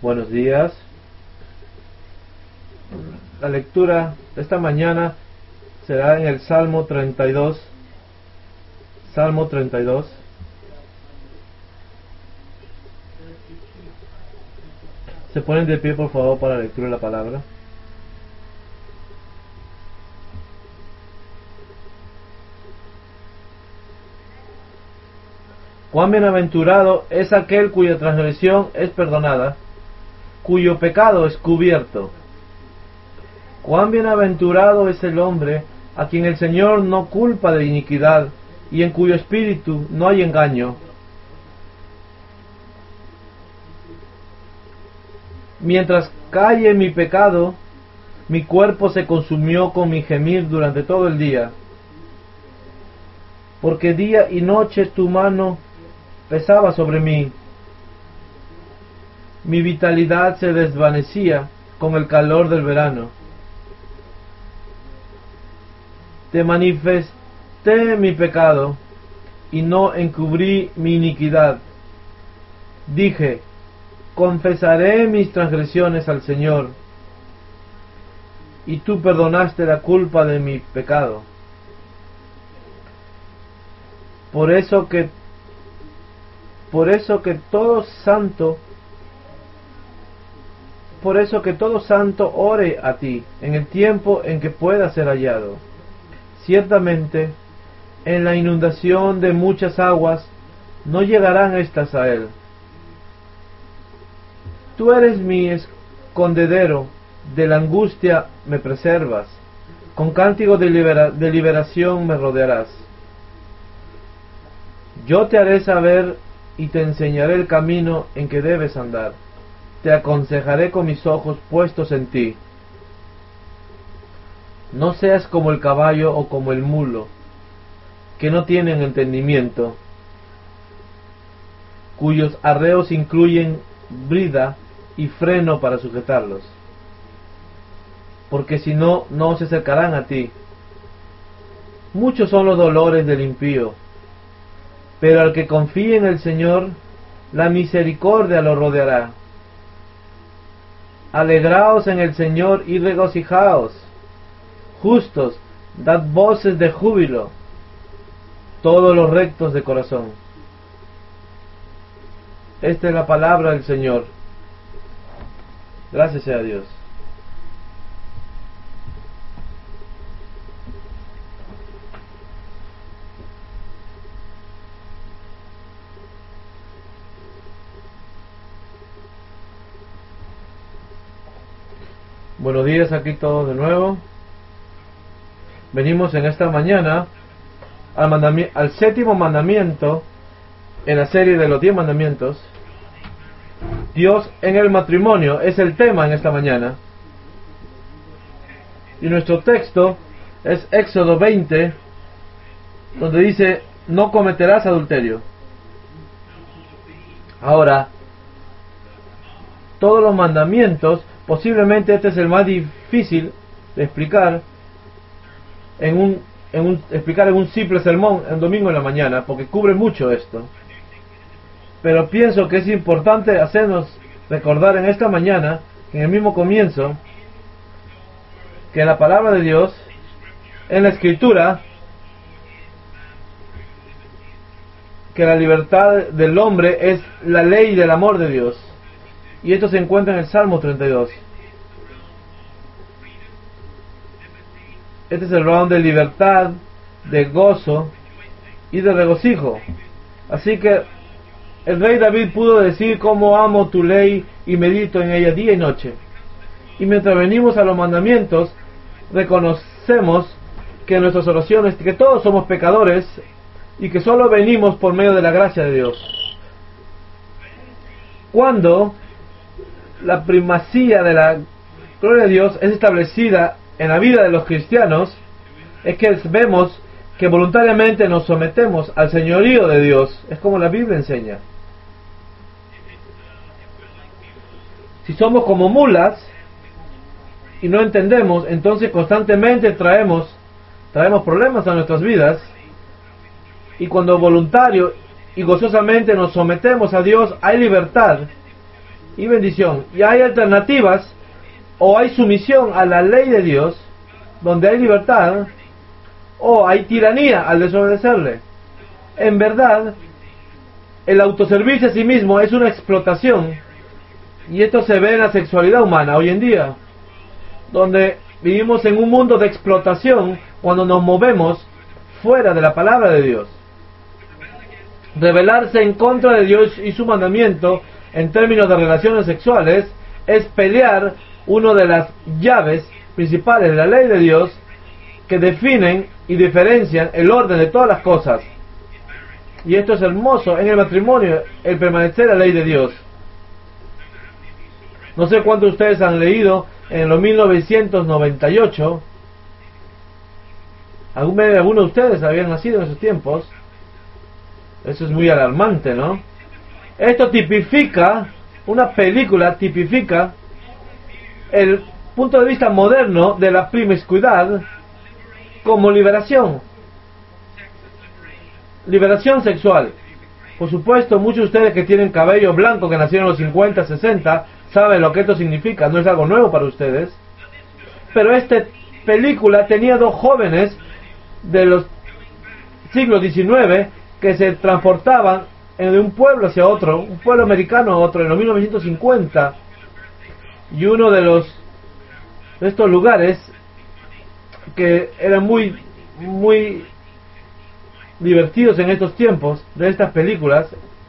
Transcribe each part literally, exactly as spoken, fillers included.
Buenos días. La lectura de esta mañana será en el Salmo treinta y dos. Salmo treinta y dos. Se ponen de pie, por favor, para la lectura de la palabra. Cuán bienaventurado es aquel cuya transgresión es perdonada, cuyo pecado es cubierto. Cuán bienaventurado es el hombre a quien el Señor no culpa de iniquidad y en cuyo espíritu no hay engaño. Mientras calle mi pecado, mi cuerpo se consumió con mi gemir durante todo el día, porque día y noche tu mano pesaba sobre mí. Mi vitalidad se desvanecía con el calor del verano. Te manifesté mi pecado y no encubrí mi iniquidad. Dije, confesaré mis transgresiones al Señor, y tú perdonaste la culpa de mi pecado. Por eso que Por eso que todo santo, por eso que todo santo ore a ti en el tiempo en que pueda ser hallado. Ciertamente, en la inundación de muchas aguas, no llegarán estas a él. Tú eres mi escondedero, de la angustia me preservas, con cántico de, libera- de liberación me rodearás. Yo te haré saber y te enseñaré el camino en que debes andar. Te aconsejaré con mis ojos puestos en ti. No seas como el caballo o como el mulo, que no tienen entendimiento, cuyos arreos incluyen brida y freno para sujetarlos, porque si no, no se acercarán a ti. Muchos son los dolores del impío, pero al que confíe en el Señor, la misericordia lo rodeará. Alegraos en el Señor y regocijaos. Justos, dad voces de júbilo, todos los rectos de corazón. Esta es la palabra del Señor. Gracias sea a Dios. Buenos días aquí todos de nuevo. Venimos en esta mañana al, mandami- al séptimo mandamiento en la serie de los diez mandamientos. Dios en el matrimonio es el tema en esta mañana. Y nuestro texto es Éxodo veinte, donde dice, no cometerás adulterio. Ahora, todos los mandamientos, posiblemente este es el más difícil de explicar en un, en un explicar en un simple sermón en domingo en la mañana, porque cubre mucho esto. Pero pienso que es importante hacernos recordar en esta mañana, en el mismo comienzo, que la palabra de Dios, en la Escritura, que la libertad del hombre es la ley del amor de Dios. Y esto se encuentra en el Salmo treinta y dos. Este es el round de libertad, de gozo y de regocijo. Así que el rey David pudo decir, cómo amo tu ley y medito en ella día y noche. Y mientras venimos a los mandamientos, reconocemos que en nuestras oraciones, que todos somos pecadores y que solo venimos por medio de la gracia de Dios. Cuando la primacía de la gloria de Dios es establecida en la vida de los cristianos, es que vemos que voluntariamente nos sometemos al señorío de Dios. Es como la Biblia enseña. Si somos como mulas y no entendemos, entonces constantemente traemos traemos problemas a nuestras vidas. Y cuando voluntario y gozosamente nos sometemos a Dios, hay libertad. y bendición. Y hay alternativas, o hay sumisión a la ley de Dios, donde hay libertad, o hay tiranía al desobedecerle. En verdad, el autoservicio a sí mismo es una explotación, y esto se ve en la sexualidad humana hoy en día, donde vivimos en un mundo de explotación cuando nos movemos fuera de la palabra de Dios. Rebelarse en contra de Dios y su mandamiento en términos de relaciones sexuales es pelear una de las llaves principales de la ley de Dios que definen y diferencian el orden de todas las cosas. Y esto es hermoso en el matrimonio, el permanecer la ley de Dios. No sé cuántos de ustedes han leído en los mil novecientos noventa y ocho, algunos de ustedes habían nacido en esos tiempos. Eso es muy alarmante, ¿no? Esto tipifica, una película tipifica el punto de vista moderno de la promiscuidad como liberación. Liberación sexual. Por supuesto, muchos de ustedes que tienen cabello blanco, que nacieron en los cincuenta, sesenta, saben lo que esto significa. No es algo nuevo para ustedes. Pero esta película tenía dos jóvenes de los siglos diecinueve que se transportaban de un pueblo hacia otro, un pueblo americano a otro, en los mil novecientos cincuenta. Y uno de los de estos lugares que eran muy muy divertidos en estos tiempos de estas películas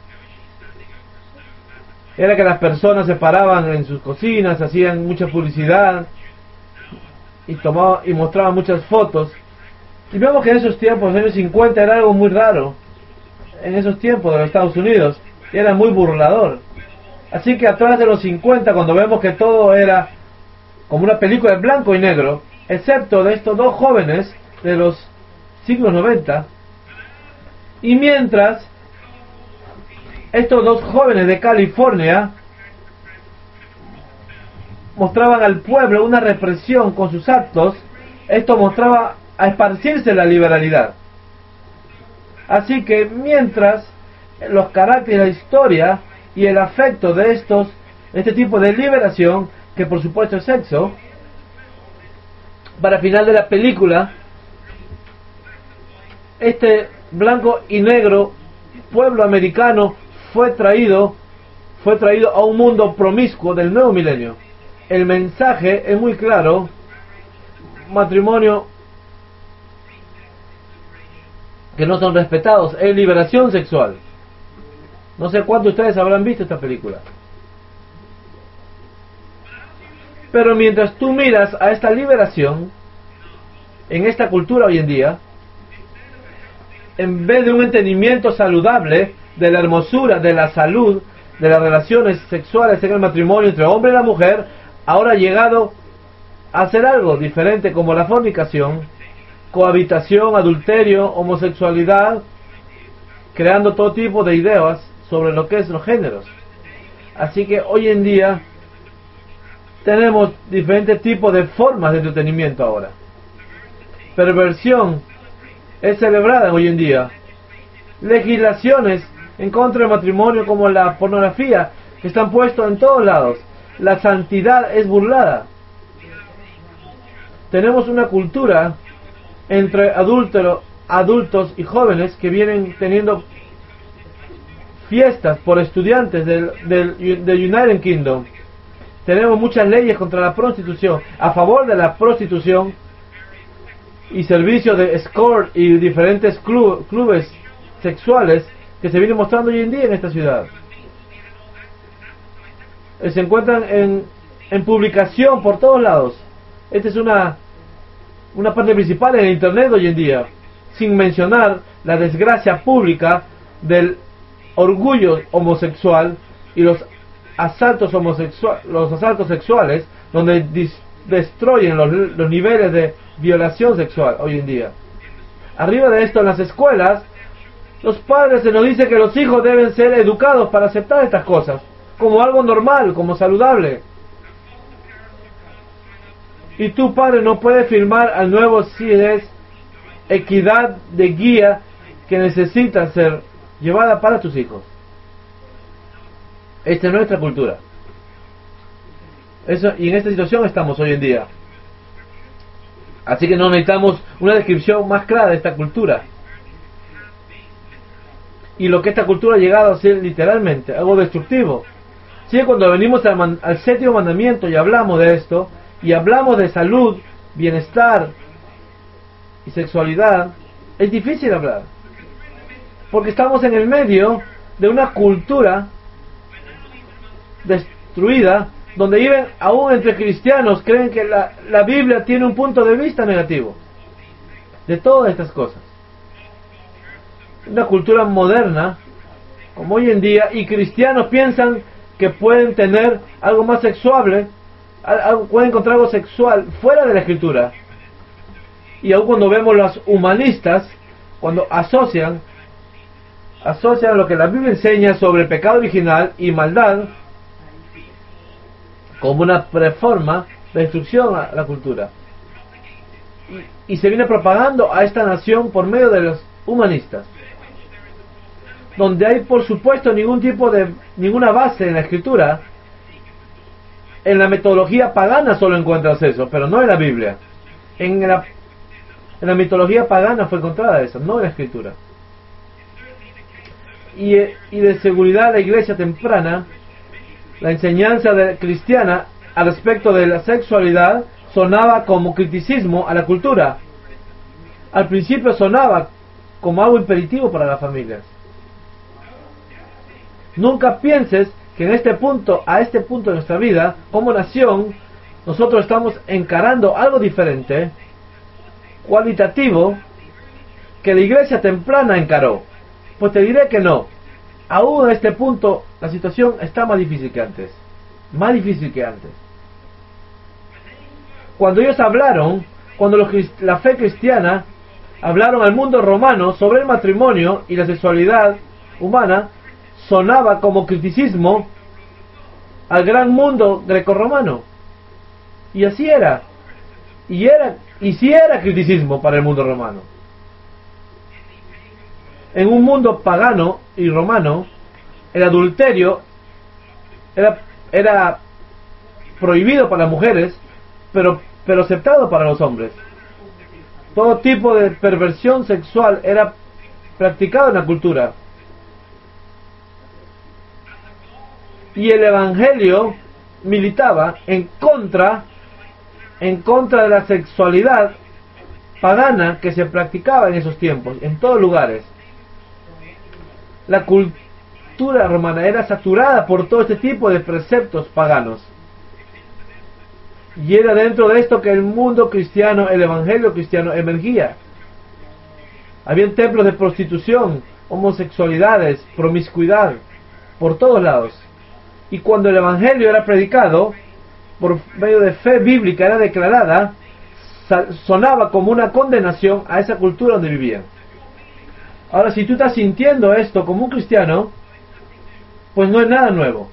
era que las personas se paraban en sus cocinas, hacían mucha publicidad y tomaban y mostraban muchas fotos. Y vemos que en esos tiempos, en los años cincuenta, era algo muy raro. En esos tiempos de los Estados Unidos era muy burlador. Así que atrás de los cincuenta, cuando vemos que todo era como una película en blanco y negro, excepto de estos dos jóvenes de los siglos noventa, y mientras estos dos jóvenes de California mostraban al pueblo una represión con sus actos, esto mostraba a esparcirse la liberalidad. Así que mientras los caracteres, la historia y el afecto de estos, este tipo de liberación, que por supuesto es sexo, para el final de la película, este blanco y negro pueblo americano fue traído, fue traído a un mundo promiscuo del nuevo milenio. El mensaje es muy claro: matrimonio que no son respetados, es liberación sexual. No sé cuántos de ustedes habrán visto esta película. Pero mientras tú miras a esta liberación en esta cultura hoy en día, en vez de un entendimiento saludable de la hermosura, de la salud, de las relaciones sexuales en el matrimonio entre hombre y la mujer, ahora ha llegado a hacer algo diferente, como la fornicación, cohabitación, adulterio, homosexualidad, creando todo tipo de ideas sobre lo que es los géneros. Así que hoy en día tenemos diferentes tipos de formas de entretenimiento ahora. Perversión es celebrada hoy en día. Legislaciones en contra del matrimonio, como la pornografía, que están puestos en todos lados. La santidad es burlada. Tenemos una cultura entre adúlteros, adultos y jóvenes que vienen teniendo fiestas por estudiantes del, del, del United Kingdom. Tenemos muchas leyes contra la prostitución, a favor de la prostitución, y servicios de escort y diferentes club, clubes sexuales que se vienen mostrando hoy en día en esta ciudad. Se encuentran en, en publicación por todos lados. Esta es una una parte principal en el internet hoy en día, sin mencionar la desgracia pública del orgullo homosexual y los asaltos homosexuales, los asaltos sexuales, donde dis destruyen los, los niveles de violación sexual hoy en día. Arriba de esto, en las escuelas, los padres se nos dice que los hijos deben ser educados para aceptar estas cosas como algo normal, como saludable. Y tu padre no puede firmar al nuevo si es equidad de guía que necesita ser llevada para tus hijos. Esta es nuestra cultura. Eso, y en esta situación estamos hoy en día. Así que no necesitamos una descripción más clara de esta cultura. Y lo que esta cultura ha llegado a ser literalmente, algo destructivo. Sí, cuando venimos al, man, al séptimo mandamiento y hablamos de esto, y hablamos de salud, bienestar y sexualidad, es difícil hablar. Porque estamos en el medio de una cultura destruida, donde viven aún entre cristianos, creen que la, la Biblia tiene un punto de vista negativo de todas estas cosas. Una cultura moderna, como hoy en día, y cristianos piensan que pueden tener algo más sexual, algo, pueden encontrar algo sexual fuera de la Escritura. Y aún cuando vemos los humanistas, cuando asocian, asocian lo que la Biblia enseña sobre el pecado original y maldad, como una reforma de destrucción a la cultura. Y, y se viene propagando a esta nación por medio de los humanistas, donde hay por supuesto ningún tipo de, ninguna base en la Escritura. En la metodología pagana solo encuentras eso, pero no en la Biblia. En la, en la mitología pagana fue encontrada eso, no en la Escritura. Y, y de seguridad la iglesia temprana, la enseñanza de, cristiana al respecto de la sexualidad sonaba como criticismo a la cultura. Al principio sonaba como algo imperativo para las familias. Nunca pienses que en este punto, a este punto de nuestra vida, como nación, nosotros estamos encarando algo diferente, cualitativo, que la iglesia temprana encaró. Pues te diré que no. Aún a este punto la situación está más difícil que antes. Más difícil que antes. Cuando ellos hablaron, cuando los, la fe cristiana hablaron al mundo romano sobre el matrimonio y la sexualidad humana, sonaba como criticismo al gran mundo grecorromano. Y así era. Y era, y sí era criticismo para el mundo romano. En un mundo pagano y romano, el adulterio era, era prohibido para las mujeres, pero, pero aceptado para los hombres. Todo tipo de perversión sexual era practicado en la cultura. Y el evangelio militaba en contra, en contra de la sexualidad pagana que se practicaba en esos tiempos, en todos lugares. La cultura romana era saturada por todo este tipo de preceptos paganos. Y era dentro de esto que el mundo cristiano, el evangelio cristiano emergía. Habían templos de prostitución, homosexualidades, promiscuidad, por todos lados. Y cuando el evangelio era predicado, por medio de fe bíblica era declarada, sonaba como una condenación a esa cultura donde vivían. Ahora, si tú estás sintiendo esto como un cristiano, pues no es nada nuevo.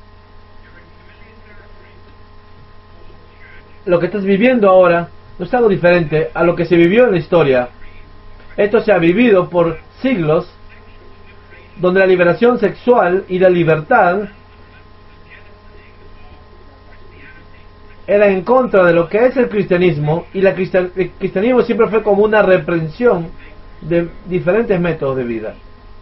Lo que estás viviendo ahora no es algo diferente a lo que se vivió en la historia. Esto se ha vivido por siglos, donde la liberación sexual y la libertad era en contra de lo que es el cristianismo, y la cristian, el cristianismo siempre fue como una reprensión de diferentes métodos de vida.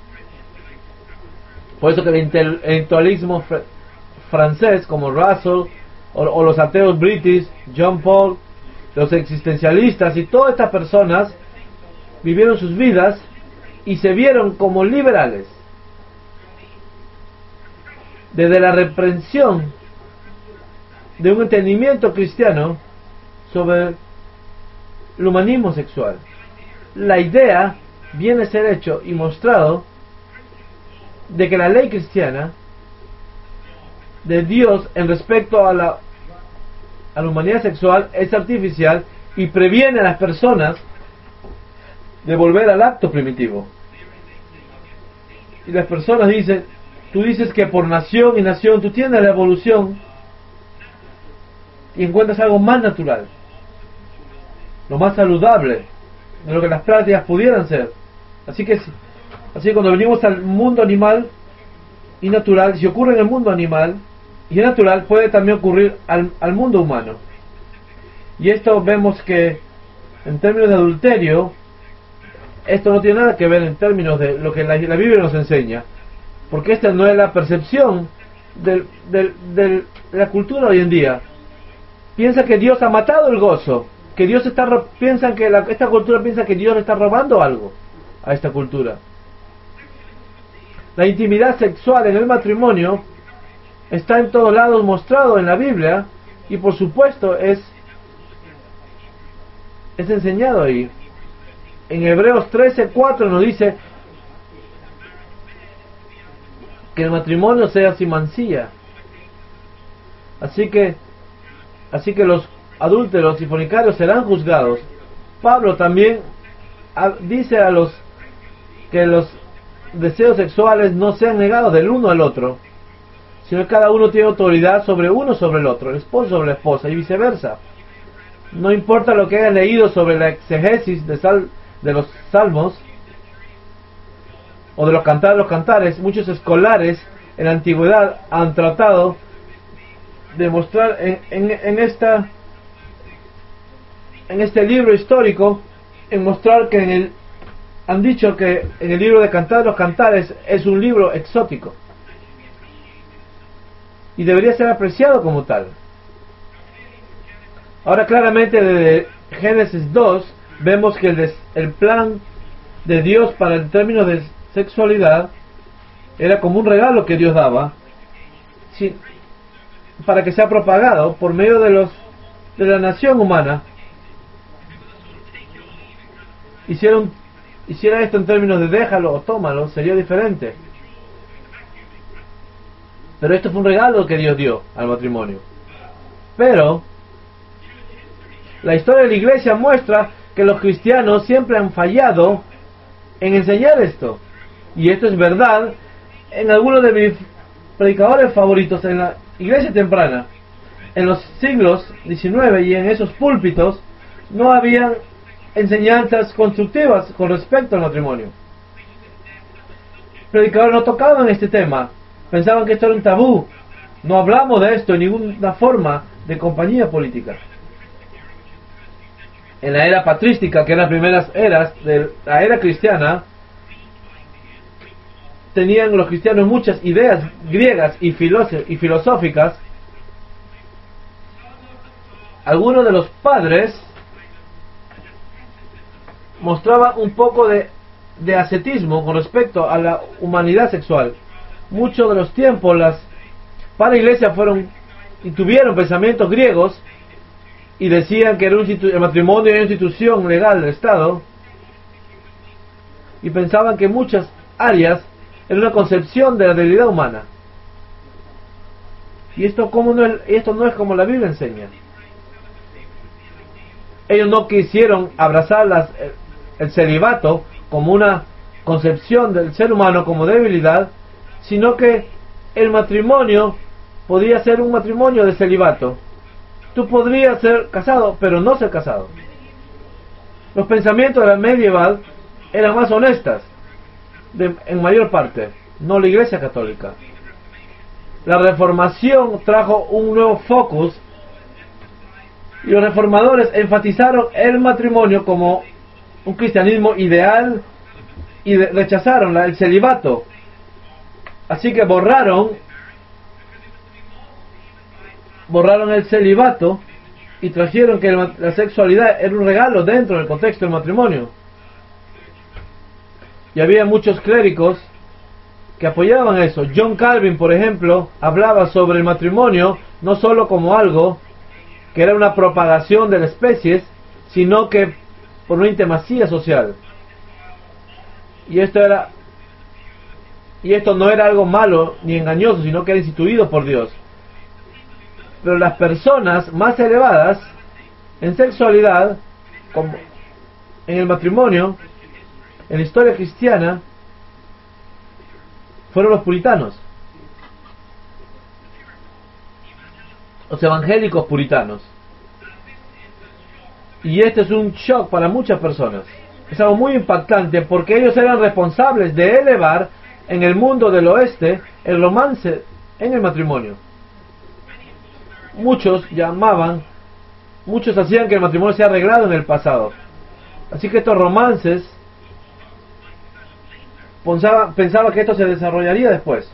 Por eso que el intelectualismo fr francés como Russell o, o los ateos british, John Paul, los existencialistas y todas estas personas vivieron sus vidas y se vieron como liberales. Desde la reprensión de un entendimiento cristiano sobre el humanismo sexual. La idea viene a ser hecho y mostrado de que la ley cristiana de Dios en respecto a la, a la humanidad sexual es artificial y previene a las personas de volver al acto primitivo. Y las personas dicen, tú dices que por nación y nación tú tienes la evolución y encuentras algo más natural, lo más saludable de lo que las prácticas pudieran ser. Así que así que cuando venimos al mundo animal y natural, si ocurre en el mundo animal, y es natural, puede también ocurrir al, al mundo humano. Y esto vemos que en términos de adulterio, esto no tiene nada que ver en términos de lo que la, la Biblia nos enseña, porque esta no es la percepción del, del, del, de la cultura hoy en día. Piensa que Dios ha matado el gozo, que Dios está, piensan que la, esta cultura piensa que Dios le está robando algo a esta cultura. La intimidad sexual en el matrimonio está en todos lados mostrado en la Biblia, y por supuesto es es enseñado ahí. En Hebreos trece cuatro nos dice que el matrimonio sea sin mancilla. Así que así que los adúlteros y fornicarios serán juzgados. Pablo también a, dice a los que los deseos sexuales no sean negados del uno al otro, sino que cada uno tiene autoridad sobre uno sobre el otro, el esposo sobre la esposa y viceversa. No importa lo que hayan leído sobre la exegesis de, sal, de los salmos o de los cantares los cantares, muchos escolares en la antigüedad han tratado de mostrar en, en, en esta en este libro histórico, en mostrar que en el han dicho que en el libro de Cantares los Cantares es un libro exótico y debería ser apreciado como tal. Ahora claramente desde Génesis dos vemos que el, des, el plan de Dios para el término de sexualidad era como un regalo que Dios daba, sí, para que sea propagado por medio de los de la nación humana. Hicieron hiciera esto en términos de déjalo o tómalo, sería diferente. Pero esto fue un regalo que Dios dio al matrimonio. Pero la historia de la iglesia muestra que los cristianos siempre han fallado en enseñar esto. Y esto es verdad en algunos de mis predicadores favoritos en la iglesia temprana. En los siglos diecinueve y en esos púlpitos no habían enseñanzas constructivas con respecto al matrimonio. Predicadores no tocaban este tema, pensaban que esto era un tabú. No hablamos de esto en ninguna forma de compañía política. En la era patrística, que eran las primeras eras de la era cristiana, tenían los cristianos muchas ideas griegas y, y filosóficas. Algunos de los padres mostraban un poco de, de ascetismo con respecto a la humanidad sexual. Muchos de los tiempos las para iglesias fueron y tuvieron pensamientos griegos y decían que era un el matrimonio era una institución legal del Estado, y pensaban que muchas áreas era una concepción de la debilidad humana. Y esto como no es, esto no es como la Biblia enseña. Ellos no quisieron abrazar las, el, el celibato como una concepción del ser humano como debilidad, sino que el matrimonio podía ser un matrimonio de celibato. Tú podrías ser casado, pero no ser casado. Los pensamientos de la medieval eran más honestas, de, en mayor parte, no la Iglesia Católica. La Reformación trajo un nuevo focus y los reformadores enfatizaron el matrimonio como un cristianismo ideal y de, rechazaron la, el celibato. Así que borraron borraron el celibato y trajeron que el, la sexualidad era un regalo dentro del contexto del matrimonio. Y había muchos clérigos que apoyaban eso. John Calvin, por ejemplo, hablaba sobre el matrimonio no solo como algo que era una propagación de las especies, sino que por una intimacía social. Y esto era y esto no era algo malo ni engañoso, sino que era instituido por Dios. Pero las personas más elevadas en sexualidad, como en el matrimonio, en la historia cristiana, fueron los puritanos, los evangélicos puritanos. Y este es un shock para muchas personas. Es algo muy impactante porque ellos eran responsables de elevar en el mundo del oeste el romance en el matrimonio. muchos llamaban, muchos hacían que el matrimonio sea arreglado en el pasado. Así que estos romances, pensaba, pensaba que esto se desarrollaría después.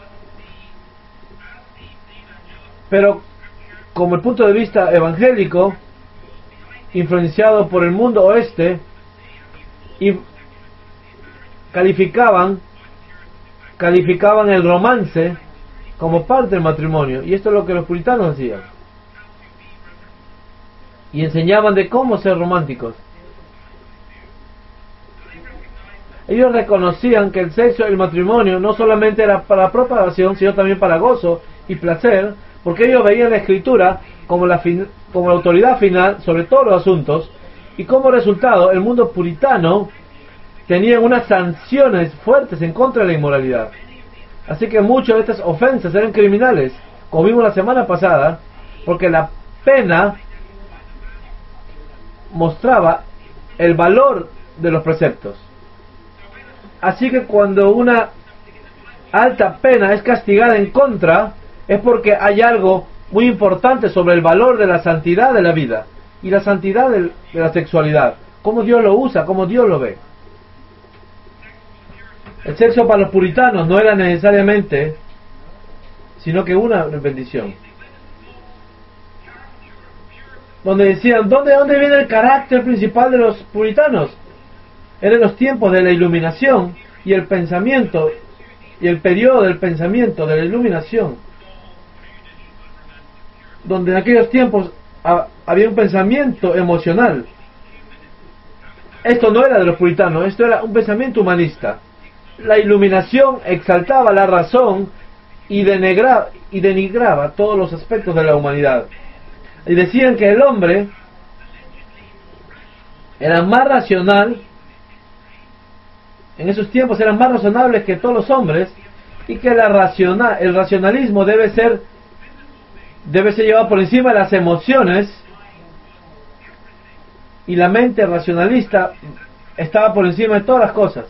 Pero como el punto de vista evangélico, influenciado por el mundo oeste, y calificaban calificaban el romance como parte del matrimonio, y esto es lo que los puritanos hacían, y enseñaban de cómo ser románticos. Ellos reconocían que el sexo y el matrimonio no solamente era para propagación, sino también para gozo y placer, porque ellos veían la escritura como la, fin, como la autoridad final sobre todos los asuntos, y como resultado el mundo puritano tenía unas sanciones fuertes en contra de la inmoralidad. Así que muchas de estas ofensas eran criminales, como vimos la semana pasada, porque la pena mostraba el valor de los preceptos. Así que cuando una alta pena es castigada en contra, es porque hay algo muy importante sobre el valor de la santidad de la vida y la santidad de, de la sexualidad, cómo Dios lo usa, cómo Dios lo ve. El sexo para los puritanos no era necesariamente, sino que una bendición. Donde decían, ¿dónde, dónde viene el carácter principal de los puritanos? Eran los tiempos de la iluminación y el pensamiento, y el periodo del pensamiento, de la iluminación, donde en aquellos tiempos ha, había un pensamiento emocional. Esto no era de los puritanos, esto era un pensamiento humanista. La iluminación exaltaba la razón y denigraba, y denigraba todos los aspectos de la humanidad. Y decían que el hombre era más racional, en esos tiempos eran más razonables que todos los hombres, y que la racional, el racionalismo debe ser debe ser llevado por encima de las emociones, y la mente racionalista estaba por encima de todas las cosas,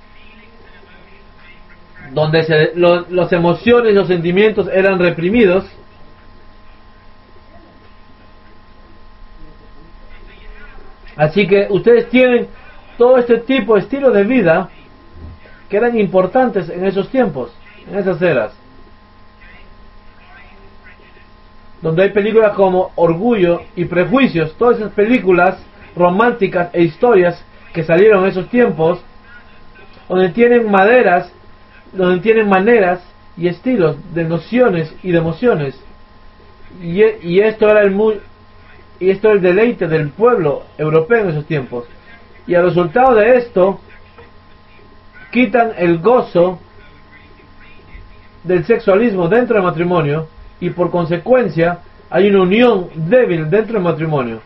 donde se, lo, las emociones y los sentimientos eran reprimidos. Así que ustedes tienen todo este tipo de estilo de vida que eran importantes en esos tiempos, en esas eras, donde hay películas como Orgullo y Prejuicios, todas esas películas románticas e historias que salieron en esos tiempos, donde tienen maderas, donde tienen maneras y estilos de nociones y de emociones, y, y esto era el muy y esto era el deleite del pueblo europeo en esos tiempos, y al resultado de esto quitan el gozo del sexualismo dentro del matrimonio, y por consecuencia hay una unión débil dentro del matrimonio.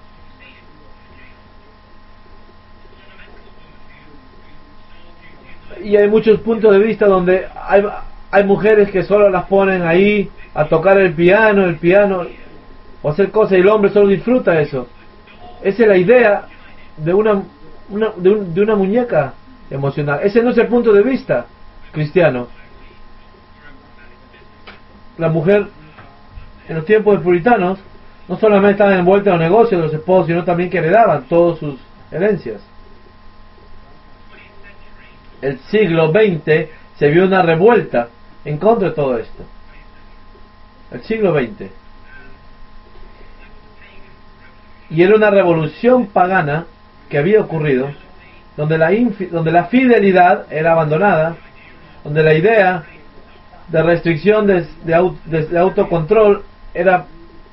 Y hay muchos puntos de vista donde hay, hay mujeres que solo las ponen ahí a tocar el piano, el piano o hacer cosas, y el hombre solo disfruta eso. Esa es la idea de una, una de, un, de una muñeca emocional. Ese no es el punto de vista cristiano. La mujer en los tiempos de puritanos no solamente estaban envueltas en los negocios de los esposos, sino también que heredaban todas sus herencias. El siglo veinte se vio una revuelta en contra de todo esto. El siglo veinte. Y era una revolución pagana que había ocurrido, donde la, infi- donde la fidelidad era abandonada, donde la idea de restricción de, de, aut- de autocontrol era,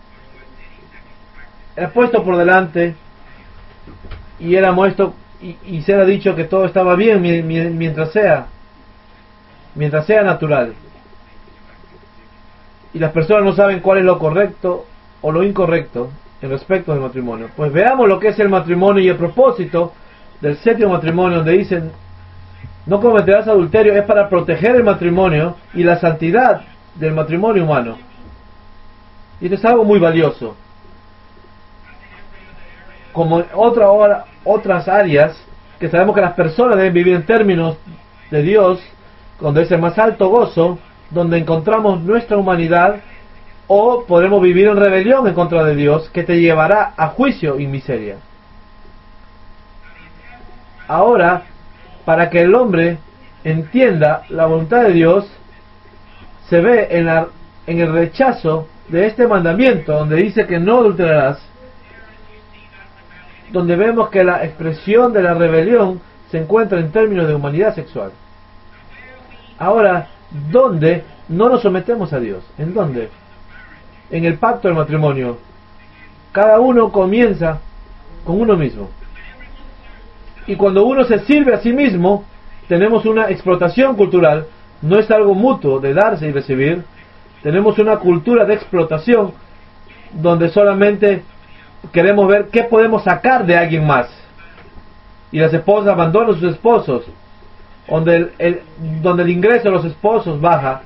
era puesto por delante, y era muerto, y, y se ha dicho que todo estaba bien mi, mi, mientras sea mientras sea natural, y las personas no saben cuál es lo correcto o lo incorrecto en respecto del matrimonio. Pues veamos lo que es el matrimonio y el propósito del séptimo matrimonio, donde dicen: no cometerás adulterio. Es para proteger el matrimonio y la santidad del matrimonio humano, y esto es algo muy valioso. Como en otra hora, otras áreas que sabemos que las personas deben vivir en términos de Dios, donde es el más alto gozo, donde encontramos nuestra humanidad o podremos vivir en rebelión en contra de Dios, que te llevará a juicio y miseria. Ahora, para que el hombre entienda la voluntad de Dios, se ve en, la, en el rechazo de este mandamiento, donde dice que no adulterarás, donde vemos que la expresión de la rebelión se encuentra en términos de humanidad sexual. Ahora, ¿dónde no nos sometemos a Dios? ¿En dónde? En el pacto del matrimonio. Cada uno comienza con uno mismo. Y cuando uno se sirve a sí mismo, tenemos una explotación cultural. No es algo mutuo de darse y recibir. Tenemos una cultura de explotación donde solamente queremos ver qué podemos sacar de alguien más. Y las esposas abandonan a sus esposos, donde el, el, donde el ingreso de los esposos baja.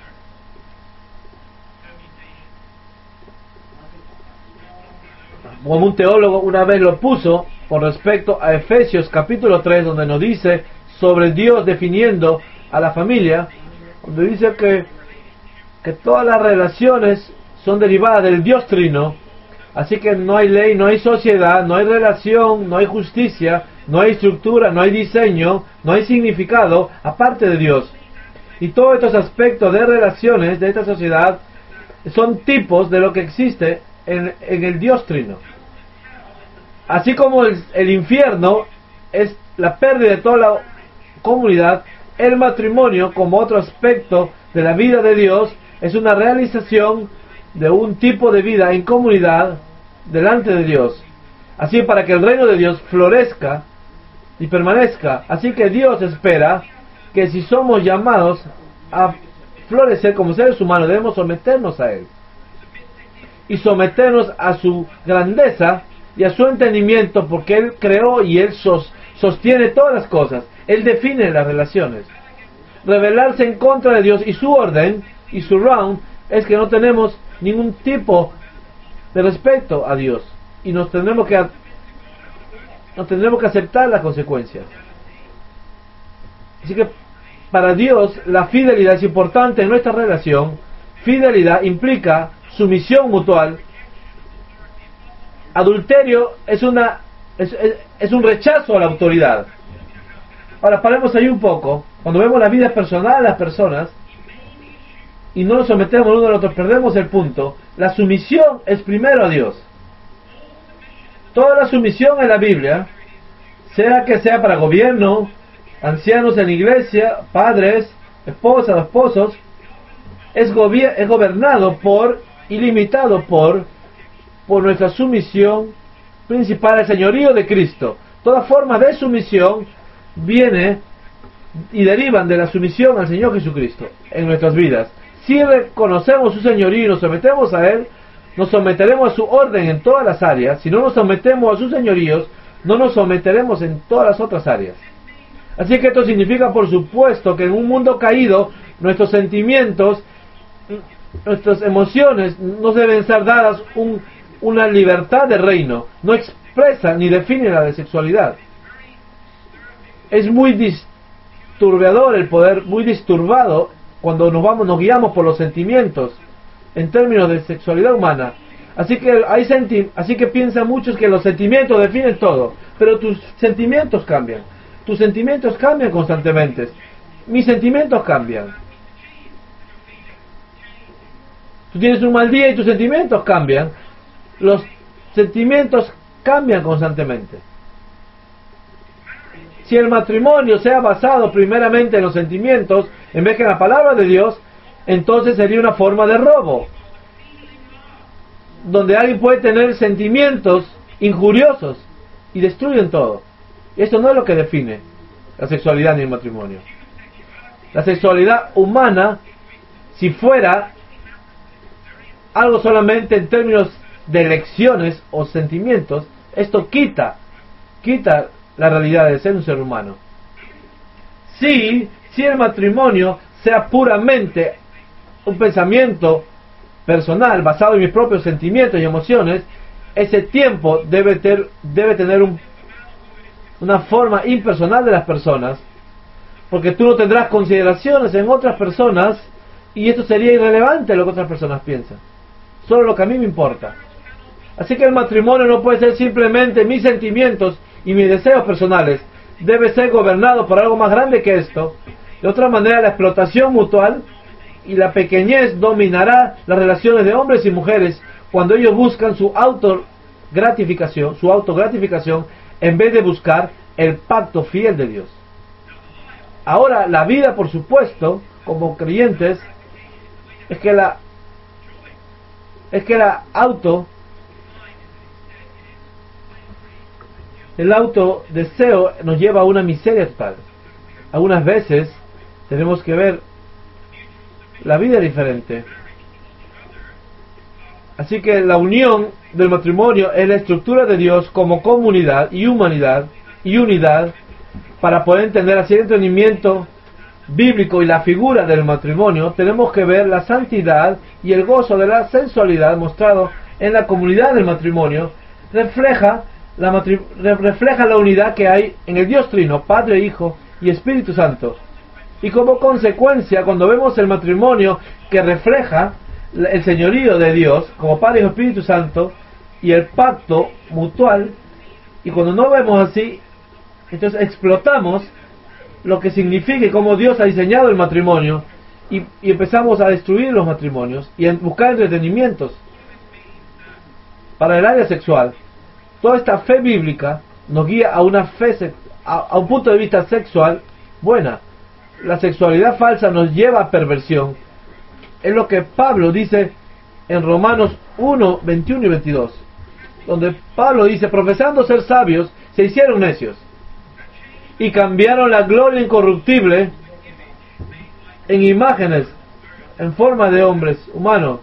Como un teólogo una vez lo puso con respecto a Efesios capítulo tres, donde nos dice sobre Dios definiendo a la familia, donde dice que, que todas las relaciones son derivadas del Dios Trino, así que no hay ley, no hay sociedad, no hay relación, no hay justicia, no hay estructura, no hay diseño, no hay significado aparte de Dios. Y todos estos aspectos de relaciones de esta sociedad son tipos de lo que existe en, en el Dios Trino. Así como el, el infierno es la pérdida de toda la comunidad, el matrimonio, como otro aspecto de la vida de Dios, es una realización de un tipo de vida en comunidad delante de Dios. Así, para que el reino de Dios florezca y permanezca. Así que Dios espera que si somos llamados a florecer como seres humanos, debemos someternos a Él. Y someternos a su grandeza y a su entendimiento, porque Él creó y Él sos, sostiene todas las cosas. Él define las relaciones. Rebelarse en contra de Dios y su orden y su round es que no tenemos ningún tipo de respeto a Dios y nos tendremos que nos tendremos que aceptar las consecuencias. Así que para Dios la fidelidad es importante en nuestra relación. Fidelidad implica sumisión mutual. Adulterio es una es, es, es un rechazo a la autoridad. Ahora paremos ahí un poco. Cuando vemos la vida personal de las personas y no nos sometemos uno al otro, perdemos el punto. La sumisión es primero a Dios. Toda la sumisión en la Biblia, sea que sea para gobierno, ancianos en la iglesia, padres, esposas, esposos, es, gobier- es gobernado por y limitado por por nuestra sumisión principal al señorío de Cristo. Toda forma de sumisión viene y derivan de la sumisión al Señor Jesucristo en nuestras vidas. Si reconocemos su señorío y nos sometemos a Él, nos someteremos a su orden en todas las áreas. Si no nos sometemos a sus señoríos, no nos someteremos en todas las otras áreas. Así que esto significa, por supuesto, que en un mundo caído, nuestros sentimientos, nuestras emociones no deben ser dadas un, una libertad de reino. No expresa ni define la de sexualidad. Es muy disturbador el poder, muy disturbado cuando nos vamos, nos guiamos por los sentimientos en términos de sexualidad humana. Así que hay senti así que piensan muchos que los sentimientos definen todo, pero tus sentimientos cambian. Tus sentimientos cambian constantemente. Mis sentimientos cambian. Tú tienes un mal día y tus sentimientos cambian. Los sentimientos cambian constantemente. Si el matrimonio sea basado primeramente en los sentimientos, en vez que en la palabra de Dios, entonces sería una forma de robo, donde alguien puede tener sentimientos injuriosos y destruyen todo. Esto no es lo que define la sexualidad ni el matrimonio. La sexualidad humana, si fuera algo solamente en términos de elecciones o sentimientos, esto quita, quita la realidad de ser un ser humano. Si, si el matrimonio sea puramente un pensamiento personal basado en mis propios sentimientos y emociones, ese tiempo debe, ter, debe tener un, una forma impersonal de las personas, porque tú no tendrás consideraciones en otras personas y esto sería irrelevante lo que otras personas piensan. solo lo que a mí me importa. Así que el matrimonio no puede ser simplemente mis sentimientos y mis deseos personales. Debe ser gobernado por algo más grande que esto. De otra manera, la explotación mutual y la pequeñez dominará las relaciones de hombres y mujeres cuando ellos buscan su autogratificación, su autogratificación en vez de buscar el pacto fiel de Dios. Ahora, la vida, por supuesto, como creyentes, es que la es que la auto el autodeseo nos lleva a una miseria total. Algunas veces tenemos que ver la vida diferente. Así que la unión del matrimonio es la estructura de Dios como comunidad y humanidad y unidad para poder entender así el entendimiento bíblico y la figura del matrimonio. Tenemos que ver la santidad y el gozo de la sensualidad mostrado en la comunidad del matrimonio refleja la, matri refleja la unidad que hay en el Dios Trino, Padre, Hijo y Espíritu Santo. Y como consecuencia, cuando vemos el matrimonio que refleja el señorío de Dios como Padre, Hijo y Espíritu Santo y el pacto mutual, y cuando no vemos así, entonces explotamos lo que significa y cómo Dios ha diseñado el matrimonio y, y empezamos a destruir los matrimonios y a buscar entretenimientos para el área sexual. Toda esta fe bíblica nos guía a una fe a, a un punto de vista sexual buena. La sexualidad falsa nos lleva a perversión. Es lo que Pablo dice en Romanos uno, veintiuno y veintidós, donde Pablo dice: profesando ser sabios, se hicieron necios y cambiaron la gloria incorruptible en imágenes en forma de hombres humanos,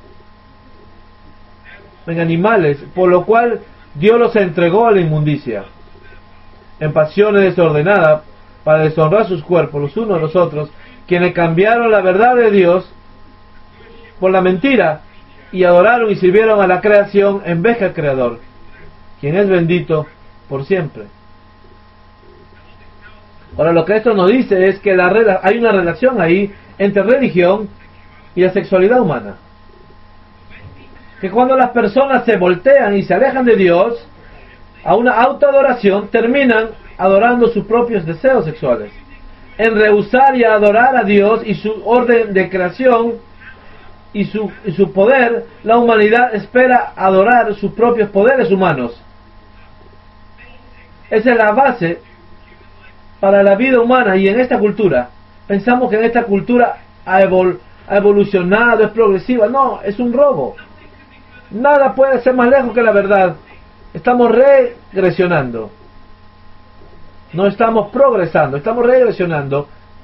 en animales, por lo cual Dios los entregó a la inmundicia, en pasiones desordenadas, para deshonrar sus cuerpos los unos a los otros, quienes cambiaron la verdad de Dios por la mentira, y adoraron y sirvieron a la creación en vez que al Creador, quien es bendito por siempre. Ahora, lo que esto nos dice es que la, hay una relación ahí entre religión y la sexualidad humana. Que cuando las personas se voltean y se alejan de Dios a una autoadoración, terminan adorando sus propios deseos sexuales. En rehusar y adorar a Dios y su orden de creación y su, y su poder, la humanidad espera adorar sus propios poderes humanos. Esa es la base para la vida humana. Y en esta cultura, pensamos que en esta cultura ha, evol, ha evolucionado, es progresiva. No, es un robo. Nada puede ser más lejos que la verdad. Estamos regresionando. No estamos progresando, estamos regresionando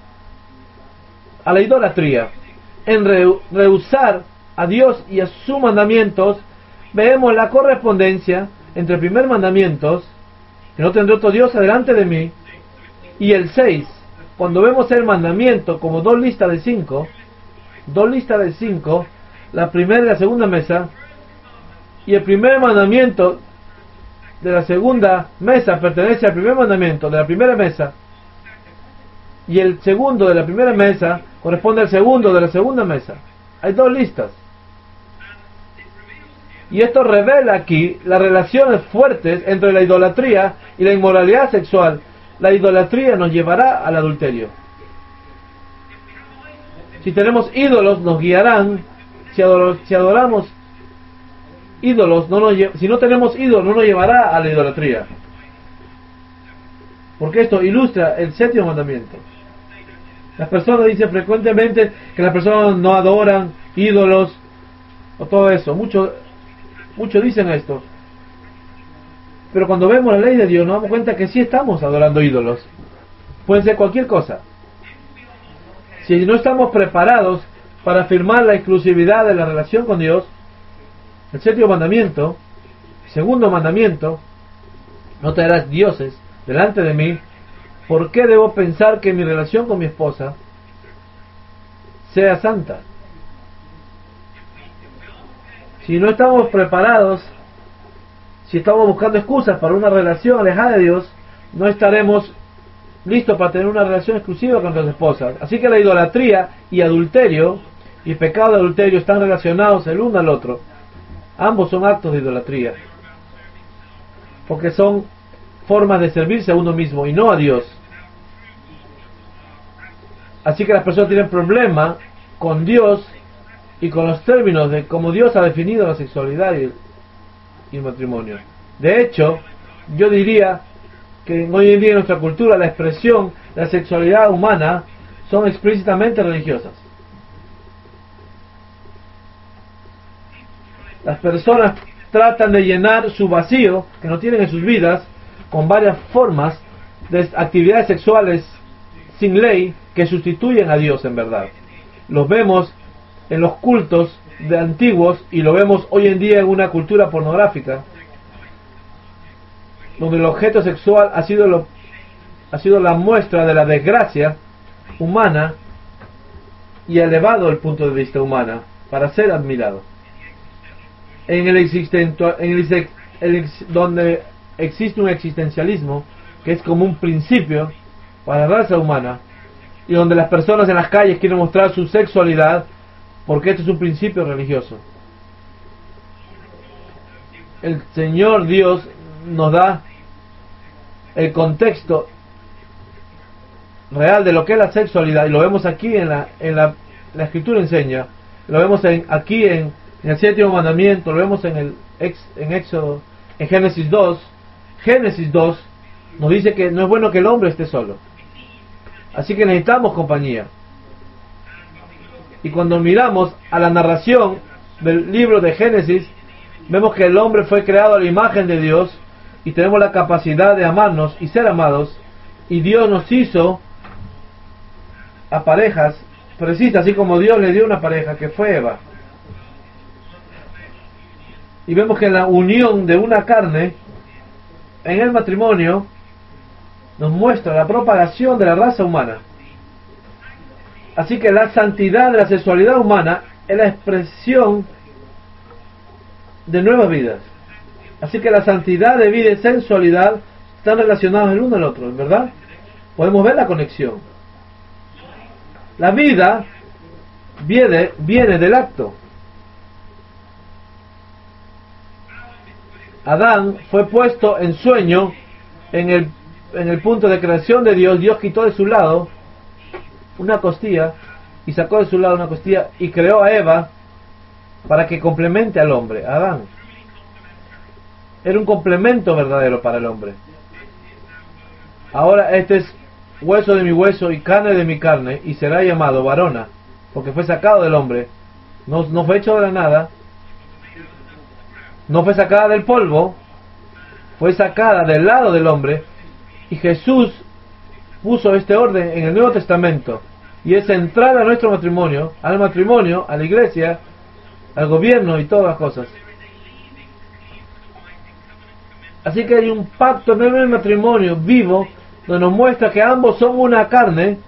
a la idolatría. En re, rehusar a Dios y a sus mandamientos, vemos la correspondencia entre el primer mandamiento, que no tendré otro Dios delante de mí, y el seis, cuando vemos el mandamiento como dos listas de cinco, dos listas de cinco, la primera y la segunda mesa, y el primer mandamiento de la segunda mesa pertenece al primer mandamiento de la primera mesa, y el segundo de la primera mesa corresponde al segundo de la segunda mesa. Hay dos listas. Y esto revela aquí las relaciones fuertes entre la idolatría y la inmoralidad sexual. La idolatría nos llevará al adulterio. Si tenemos ídolos, nos guiarán. Si, ador si adoramos ídolos, no nos si no tenemos ídolos, no nos llevará a la idolatría. Porque esto ilustra el séptimo mandamiento. Las personas dicen frecuentemente que las personas no adoran ídolos o todo eso. Muchos muchos dicen esto. Pero cuando vemos la ley de Dios nos damos cuenta que sí estamos adorando ídolos. Puede ser cualquier cosa. Si no estamos preparados para afirmar la exclusividad de la relación con Dios, el séptimo mandamiento, segundo mandamiento, no te harás dioses delante de mí. ¿Por qué debo pensar que mi relación con mi esposa sea santa? Si no estamos preparados, si estamos buscando excusas para una relación alejada de Dios, no estaremos listos para tener una relación exclusiva con nuestras esposas. Así que la idolatría y adulterio y pecado de adulterio están relacionados el uno al otro. Ambos son actos de idolatría, porque son formas de servirse a uno mismo y no a Dios. Así que las personas tienen problema con Dios y con los términos de cómo Dios ha definido la sexualidad y el, y el matrimonio. De hecho, yo diría que hoy en día en nuestra cultura la expresión de la sexualidad humana son explícitamente religiosas. Las personas tratan de llenar su vacío que no tienen en sus vidas con varias formas de actividades sexuales sin ley que sustituyen a Dios en verdad. Los vemos en los cultos de antiguos y lo vemos hoy en día en una cultura pornográfica, donde el objeto sexual ha sido, lo, ha sido la muestra de la desgracia humana y elevado el punto de vista humana para ser admirado. En el existento, en el, el, donde existe un existencialismo que es como un principio para la raza humana, y donde las personas en las calles quieren mostrar su sexualidad porque esto es un principio religioso. El Señor Dios nos da el contexto real de lo que es la sexualidad, y lo vemos aquí en la, en la, la escritura enseña, lo vemos en, aquí en, en el séptimo mandamiento, lo vemos en el ex, en Éxodo, en Génesis dos. Génesis dos nos dice que no es bueno que el hombre esté solo, así que necesitamos compañía. Y cuando miramos a la narración del libro de Génesis, vemos que el hombre fue creado a la imagen de Dios y tenemos la capacidad de amarnos y ser amados, y Dios nos hizo a parejas precisas, así como Dios le dio una pareja que fue Eva. Y vemos que en la unión de una carne, en el matrimonio, nos muestra la propagación de la raza humana. Así que la santidad de la sexualidad humana es la expresión de nuevas vidas. Así que la santidad de vida y sensualidad están relacionados el uno al otro, ¿verdad? Podemos ver la conexión. La vida viene, viene del acto. Adán fue puesto en sueño en el, en el punto de creación de Dios. Dios quitó de su lado una costilla y sacó de su lado una costilla y creó a Eva para que complemente al hombre, a Adán. Era un complemento verdadero para el hombre. Ahora este es hueso de mi hueso y carne de mi carne, y será llamado varona, porque fue sacado del hombre. No, no fue hecho de la nada, no fue sacada del polvo, fue sacada del lado del hombre, y Jesús puso este orden en el Nuevo Testamento, y es central a nuestro matrimonio, al matrimonio, a la iglesia, al gobierno y todas las cosas. Así que hay un pacto en el matrimonio vivo, donde nos muestra que ambos son una carne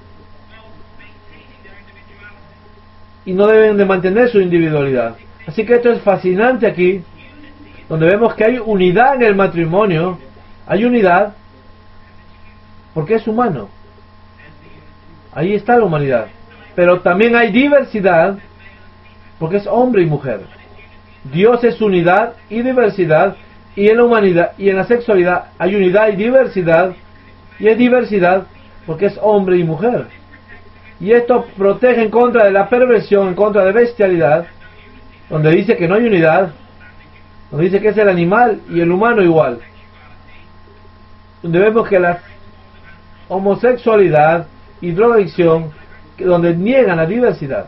y no deben de mantener su individualidad. Así que esto es fascinante aquí, donde vemos que hay unidad en el matrimonio. Hay unidad porque es humano, ahí está la humanidad, pero también hay diversidad porque es hombre y mujer. Dios es unidad y diversidad, y en la humanidad y en la sexualidad hay unidad y diversidad, y hay diversidad porque es hombre y mujer. Y esto protege en contra de la perversión, en contra de bestialidad, donde dice que no hay unidad, donde dice que es el animal y el humano igual, donde vemos que la homosexualidad y drogadicción, donde niegan la diversidad.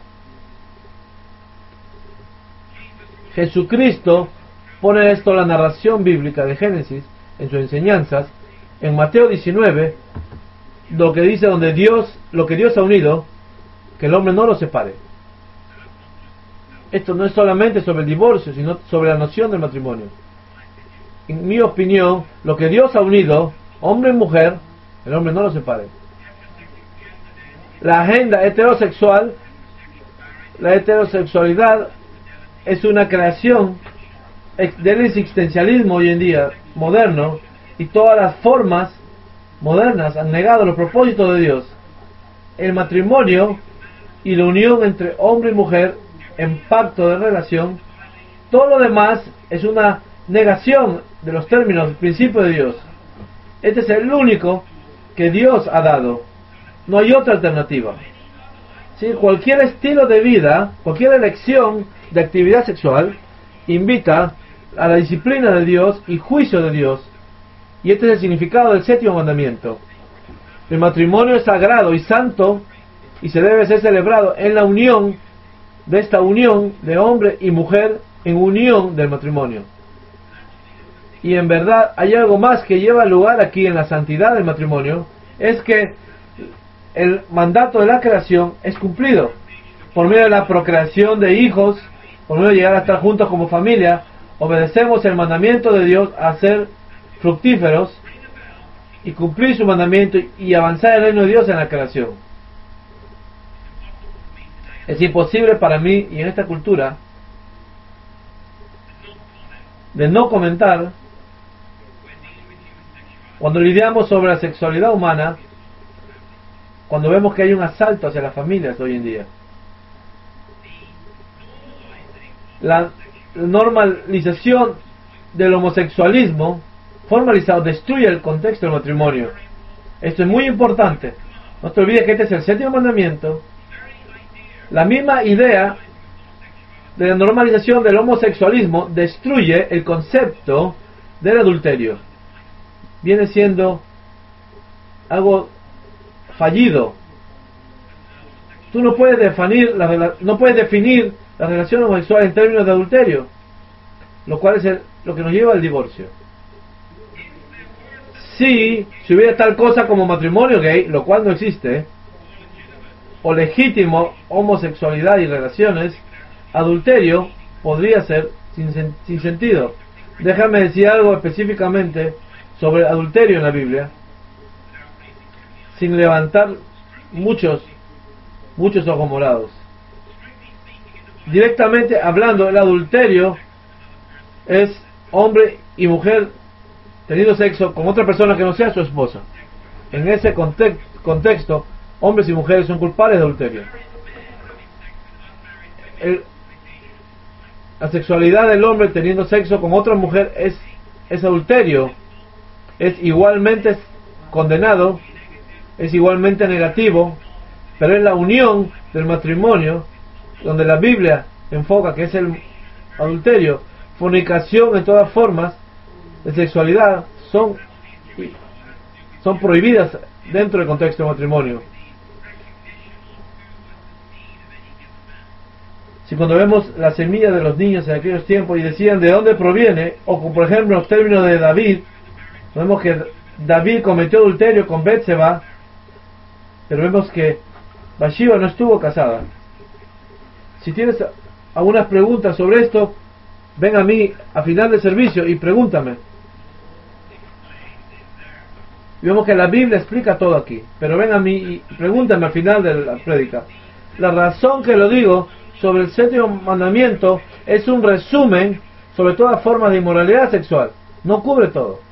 Jesucristo pone esto en la narración bíblica de Génesis, en sus enseñanzas, en Mateo diecinueve, lo que dice donde Dios, lo que Dios ha unido, que el hombre no lo separe. Esto no es solamente sobre el divorcio, sino sobre la noción del matrimonio. En mi opinión, lo que Dios ha unido, hombre y mujer, el hombre no lo separe. La agenda heterosexual, la heterosexualidad es una creación del existencialismo hoy en día, moderno, y todas las formas modernas han negado los propósitos de Dios. El matrimonio y la unión entre hombre y mujer en pacto de relación Todo lo demás es una negación de los términos, principios de Dios. Este es el único que Dios ha dado. No hay otra alternativa. ¿Sí? Cualquier estilo de vida, cualquier elección de actividad sexual, invita a la disciplina de Dios y juicio de Dios. Y este es el significado del séptimo mandamiento. El matrimonio es sagrado y santo y se debe ser celebrado en la unión de esta unión de hombre y mujer en unión del matrimonio. Y en verdad hay algo más que lleva lugar aquí en la santidad del matrimonio, es que el mandato de la creación es cumplido por medio de la procreación de hijos, por medio de llegar a estar juntos como familia. Obedecemos el mandamiento de Dios a ser fructíferos y cumplir su mandamiento y avanzar el reino de Dios en la creación. Es imposible para mí y en esta cultura de no comentar cuando lidiamos sobre la sexualidad humana, cuando vemos que hay un asalto hacia las familias hoy en día. La normalización del homosexualismo formalizado destruye el contexto del matrimonio. Esto es muy importante. No te olvides que este es el séptimo mandamiento. La misma idea de la normalización del homosexualismo destruye el concepto del adulterio. Viene siendo algo fallido. Tú no puedes definir la, no puedes definir la relación homosexual en términos de adulterio, lo cual es el, lo que nos lleva al divorcio. Si, si hubiera tal cosa como matrimonio gay, lo cual no existe, o legítimo homosexualidad y relaciones, adulterio podría ser sin, sin sentido. Déjame decir algo específicamente sobre adulterio en la Biblia, sin levantar muchos, muchos ojos morados. Directamente hablando, el adulterio es hombre y mujer teniendo sexo con otra persona que no sea su esposa. En ese context, contexto, hombres y mujeres son culpables de adulterio. El, la sexualidad del hombre teniendo sexo con otra mujer es, es adulterio. Es igualmente condenado, es igualmente negativo, pero es la unión del matrimonio donde la Biblia enfoca que es el adulterio. Fornicación en todas formas de sexualidad son, son prohibidas dentro del contexto del matrimonio. Si cuando vemos la semilla de los niños en aquellos tiempos y decían de dónde proviene, o por ejemplo los términos de David, vemos que David cometió adulterio con Betseba, pero vemos que Bathsheba no estuvo casada. Si tienes algunas preguntas sobre esto, ven a mí a final del servicio y pregúntame. Y vemos que la Biblia explica todo aquí, pero ven a mí y pregúntame al final de la prédica. La razón que lo digo sobre el séptimo mandamiento es un resumen sobre todas formas de inmoralidad sexual. No cubre todo.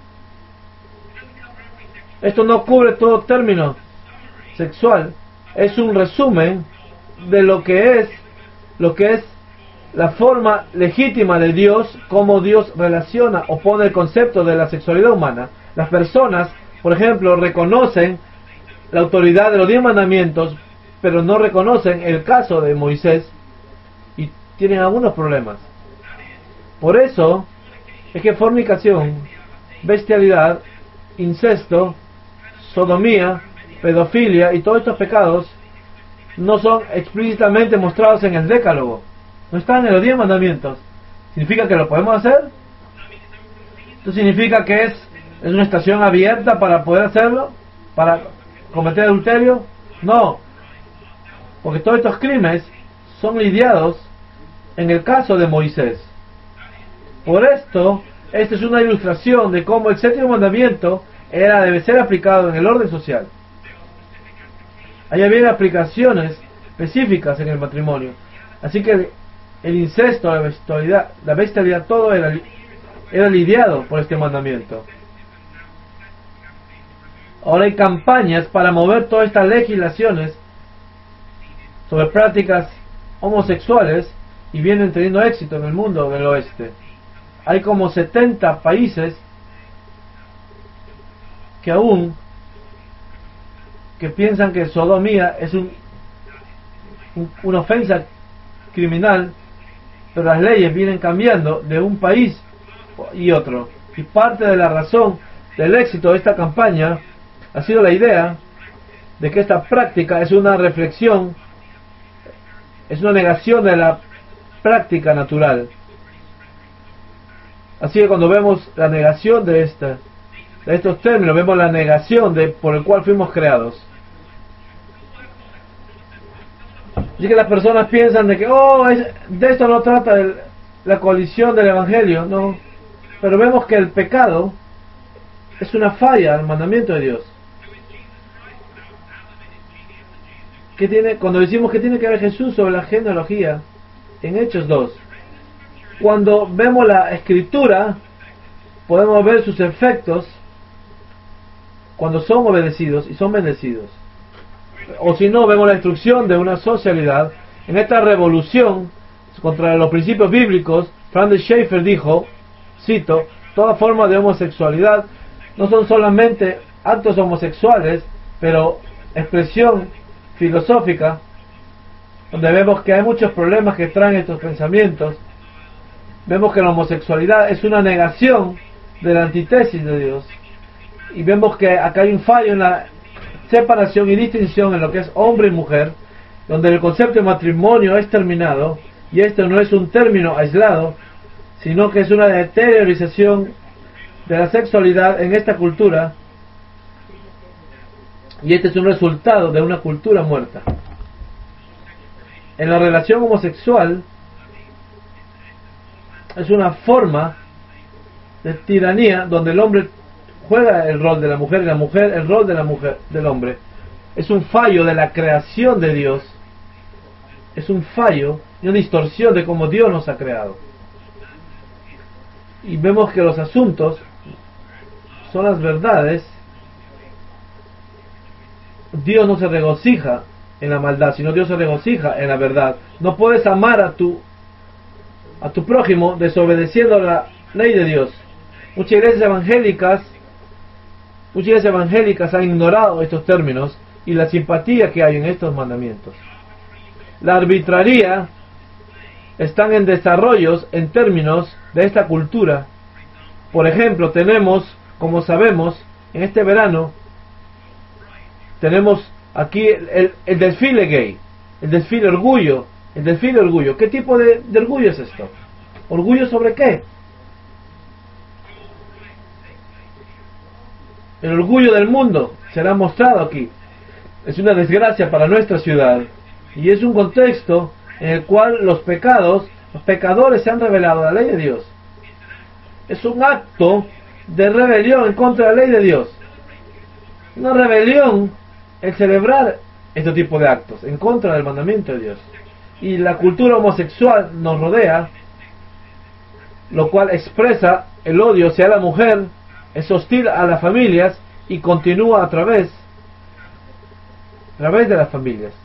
Esto no cubre todo término sexual. Es un resumen de lo que es lo que es la forma legítima de Dios, cómo Dios relaciona o pone el concepto de la sexualidad humana. Las personas, por ejemplo, reconocen la autoridad de los diez mandamientos, pero no reconocen el caso de Moisés y tienen algunos problemas. Por eso es que fornicación, bestialidad, incesto, sodomía, pedofilia y todos estos pecados no son explícitamente mostrados en el Decálogo, no están en los diez mandamientos. ¿Significa que lo podemos hacer? ¿Esto significa que es, es una estación abierta para poder hacerlo? ¿Para cometer adulterio? No, porque todos estos crímenes son lidiados en el caso de Moisés. Por esto, esta es una ilustración de cómo el séptimo mandamiento era, debe ser aplicado en el orden social. Hay había aplicaciones específicas en el matrimonio. Así que el incesto, la bestialidad, la bestialidad todo era, era lidiado por este mandamiento. Ahora hay campañas para mover todas estas legislaciones sobre prácticas homosexuales y vienen teniendo éxito en el mundo del oeste. Hay como setenta países que aún que piensan que sodomía es un, un, una ofensa criminal, pero las leyes vienen cambiando de un país y otro. Y parte de la razón del éxito de esta campaña ha sido la idea de que esta práctica es una reflexión, es una negación de la práctica natural. Así que cuando vemos la negación de, esta, de estos términos, vemos la negación de por el cual fuimos creados. Así que las personas piensan de que, oh, es, de esto no trata el, la colisión del Evangelio, no. Pero vemos que el pecado es una falla al mandamiento de Dios. ¿Qué tiene, cuando decimos que tiene que ver Jesús sobre la genealogía, en Hechos dos, cuando vemos la escritura, podemos ver sus efectos cuando son obedecidos y son bendecidos. O si no, vemos la instrucción de una socialidad. En esta revolución contra los principios bíblicos, Francis Schaeffer dijo, cito, toda forma de homosexualidad no son solamente actos homosexuales, pero expresión filosófica, donde vemos que hay muchos problemas que traen estos pensamientos. Vemos que la homosexualidad es una negación de la antítesis de Dios, y vemos que acá hay un fallo en la separación y distinción en lo que es hombre y mujer, donde el concepto de matrimonio es terminado, y esto no es un término aislado, sino que es una deteriorización de la sexualidad en esta cultura, y este es un resultado de una cultura muerta. En la relación homosexual es una forma de tiranía donde el hombre juega el rol de la mujer y la mujer el rol de la mujer del hombre. Es un fallo de la creación de Dios, es un fallo y una distorsión de cómo Dios nos ha creado. Y vemos que los asuntos son las verdades. Dios no se regocija en la maldad, sino Dios se regocija en la verdad. No puedes amar a tu a tu prójimo desobedeciendo la ley de Dios. Muchas iglesias evangélicas muchas iglesias evangélicas han ignorado estos términos y la simpatía que hay en estos mandamientos. La arbitraría están en desarrollos en términos de esta cultura. Por ejemplo, tenemos, como sabemos, en este verano tenemos aquí el, el, el desfile gay, el desfile orgullo, el desfile orgullo. ¿Qué tipo de, de orgullo es esto? ¿Orgullo sobre qué? El orgullo del mundo será mostrado aquí. Es una desgracia para nuestra ciudad y es un contexto en el cual los pecados, los pecadores se han revelado a la ley de Dios. Es un acto de rebelión en contra de la ley de Dios. Una rebelión el celebrar este tipo de actos en contra del mandamiento de Dios. Y la cultura homosexual nos rodea, lo cual expresa el odio hacia la mujer, es hostil a las familias y continúa a través, a través de las familias.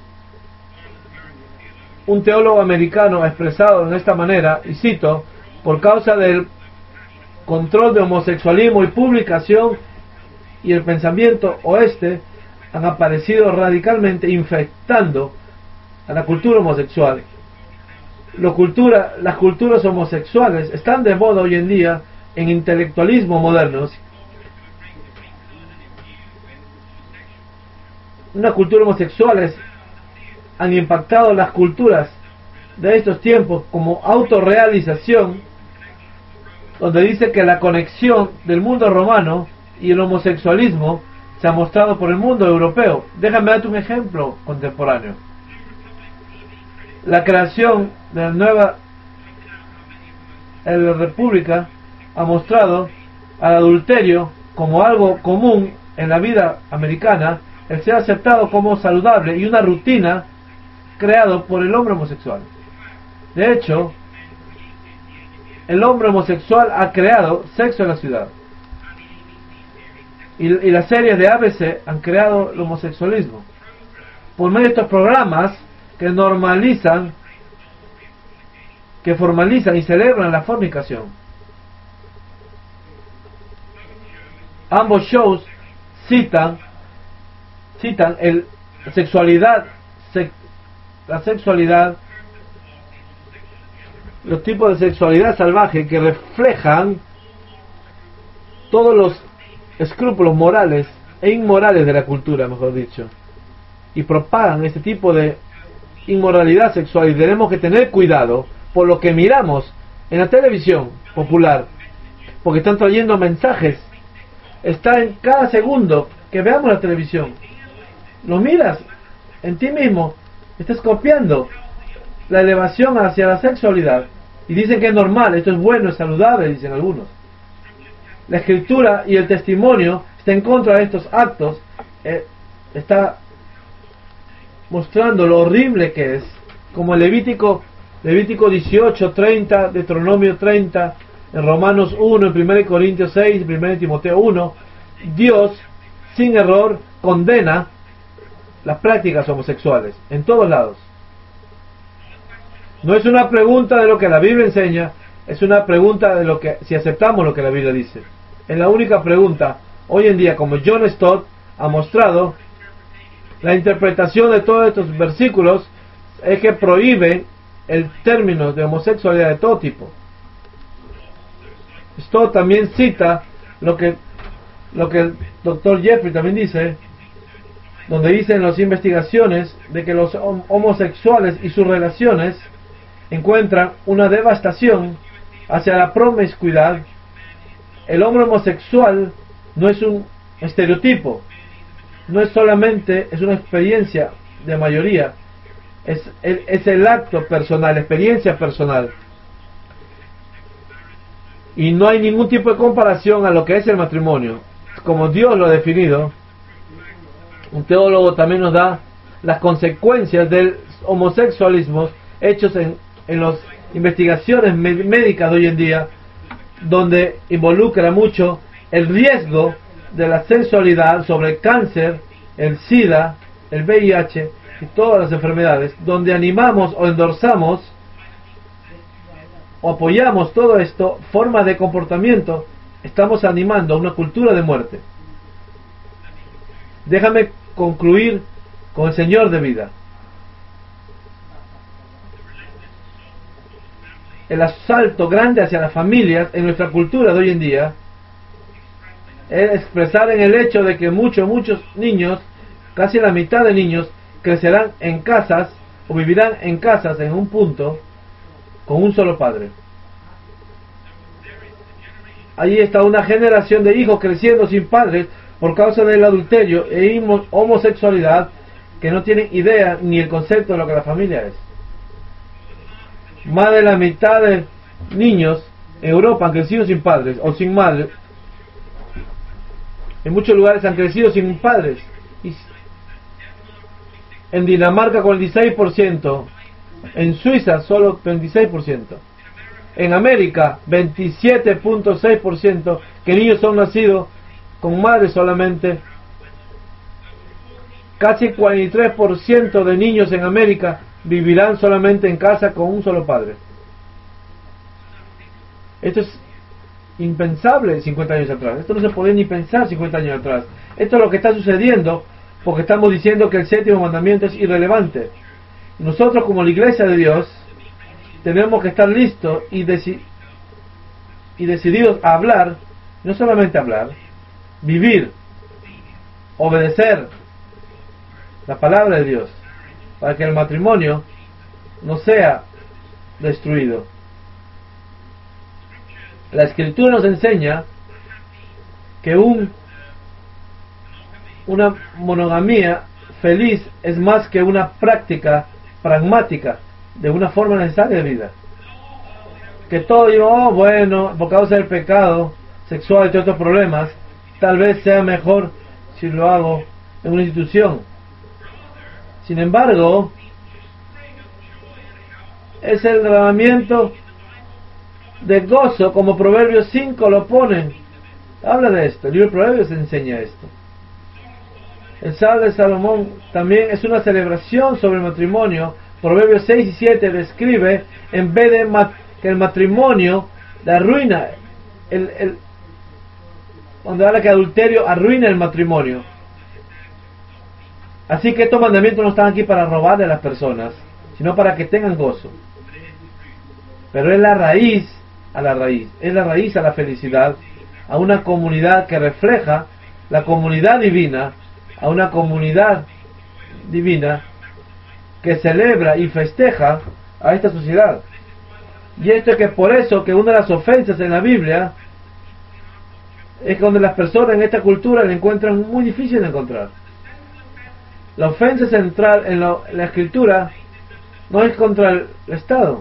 Un teólogo americano ha expresado en esta manera, y cito, por causa del control de homosexualismo y publicación y el pensamiento oeste, han aparecido radicalmente infectando a la cultura homosexual. La cultura, las culturas homosexuales están de moda hoy en día en intelectualismo modernos. Unas culturas homosexuales han impactado las culturas de estos tiempos como autorrealización, donde dice que la conexión del mundo romano y el homosexualismo se ha mostrado por el mundo europeo. Déjame darte un ejemplo contemporáneo. La creación de la nueva la república ha mostrado al adulterio como algo común en la vida americana, el ser aceptado como saludable y una rutina creado por el hombre homosexual. De hecho, el hombre homosexual ha creado sexo en la ciudad. Y, y las series de A B C han creado el homosexualismo. Por medio de estos programas que normalizan que formalizan y celebran la fornicación. Ambos shows citan citan el sexualidad sex, la sexualidad los tipos de sexualidad salvaje que reflejan todos los escrúpulos morales e inmorales de la cultura, mejor dicho, y propagan este tipo de inmoralidad sexual. Y tenemos que tener cuidado por lo que miramos en la televisión popular, porque están trayendo mensajes. Está en cada segundo que veamos la televisión, lo miras en ti mismo, estás copiando la elevación hacia la sexualidad y dicen que es normal, esto es bueno, es saludable, dicen algunos. La escritura y el testimonio está en contra de estos actos, eh, está mostrando lo horrible que es, como el Levítico Levítico dieciocho, treinta, Deuteronomio treinta, en Romanos uno, en primera Corintios seis, en primera Timoteo uno. Dios, sin error, condena las prácticas homosexuales en todos lados. No es una pregunta de lo que la Biblia enseña, es una pregunta de lo que, si aceptamos lo que la Biblia dice. Es la única pregunta. Hoy en día, como John Stott ha mostrado, la interpretación de todos estos versículos es que prohíbe el término de homosexualidad de todo tipo. Stott también cita lo que lo que el doctor Jeffrey también dice, donde dice en las investigaciones de que los homosexuales y sus relaciones encuentran una devastación hacia la promiscuidad. El hombre homosexual no es un estereotipo, no es solamente, es una experiencia de mayoría, es, es, es el acto personal, experiencia personal, y no hay ningún tipo de comparación a lo que es el matrimonio, como Dios lo ha definido. Un teólogo también nos da las consecuencias del homosexualismo hechos en, en las investigaciones médicas de hoy en día, donde involucra mucho el riesgo de la sexualidad sobre el cáncer, el SIDA, el V I H y todas las enfermedades, donde animamos o endorsamos o apoyamos todo esto, formas de comportamiento. Estamos animando a una cultura de muerte. Déjame concluir con el Señor de vida. El asalto grande hacia las familias en nuestra cultura de hoy en día es expresar en el hecho de que muchos, muchos niños, casi la mitad de niños, crecerán en casas o vivirán en casas en un punto con un solo padre. Allí está una generación de hijos creciendo sin padres por causa del adulterio e homosexualidad, que no tienen idea ni el concepto de lo que la familia es. Más de la mitad de niños en Europa han crecido sin padres o sin madres. En muchos lugares han crecido sin padres. Y en Dinamarca cuarenta y seis por ciento, en Suiza solo treinta y seis por ciento, en América veintisiete punto seis por ciento que niños son nacidos con madres solamente. Casi cuarenta y tres por ciento de niños en América vivirán solamente en casa con un solo padre. Esto es impensable cincuenta años atrás. Esto no se podía ni pensar cincuenta años atrás. Esto es lo que está sucediendo porque estamos diciendo que el séptimo mandamiento es irrelevante. Nosotros, como la iglesia de Dios, tenemos que estar listos y, deci y decididos a hablar, no solamente hablar, vivir, obedecer la palabra de Dios, para que el matrimonio no sea destruido. La Escritura nos enseña que un, una monogamía feliz es más que una práctica pragmática de una forma necesaria de vida. Que todo digo, oh, bueno, por causa del pecado sexual y todos estos problemas, tal vez sea mejor si lo hago en una institución. Sin embargo, es el derramamiento de gozo, como Proverbios cinco lo ponen. Habla de esto, el libro de Proverbios enseña esto. El Salmo de Salomón también es una celebración sobre el matrimonio, Proverbios seis y siete describe, en vez de mat que el matrimonio, la arruina, el, el, donde habla que adulterio arruina el matrimonio. Así que estos mandamientos no están aquí para robarle a las personas, sino para que tengan gozo. Pero es la raíz a la raíz, es la raíz a la felicidad, a una comunidad que refleja la comunidad divina, a una comunidad divina que celebra y festeja a esta sociedad. Y esto es que por eso que una de las ofensas en la Biblia es que donde las personas en esta cultura la encuentran muy difícil de encontrar. La ofensa central en la, en la escritura no es contra el Estado,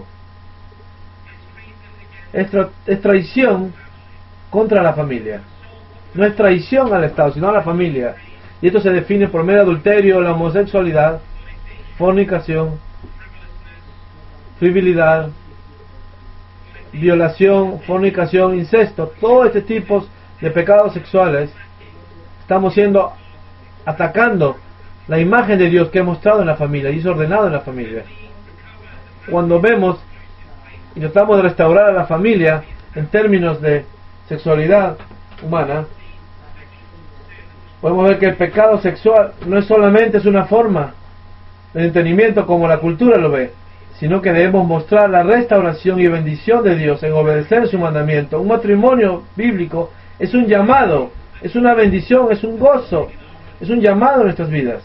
es, tra es traición contra la familia. No es traición al Estado, sino a la familia. Y esto se define por medio de adulterio, la homosexualidad, fornicación, frivolidad, violación, fornicación, incesto, todo este tipo de pecados sexuales. Estamos siendo atacando la imagen de Dios que ha mostrado en la familia y es ordenado en la familia. Cuando vemos y tratamos de restaurar a la familia en términos de sexualidad humana, podemos ver que el pecado sexual no es solamente es una forma de entendimiento como la cultura lo ve, sino que debemos mostrar la restauración y bendición de Dios en obedecer su mandamiento. Un matrimonio bíblico es un llamado, es una bendición, es un gozo, es un llamado en nuestras vidas.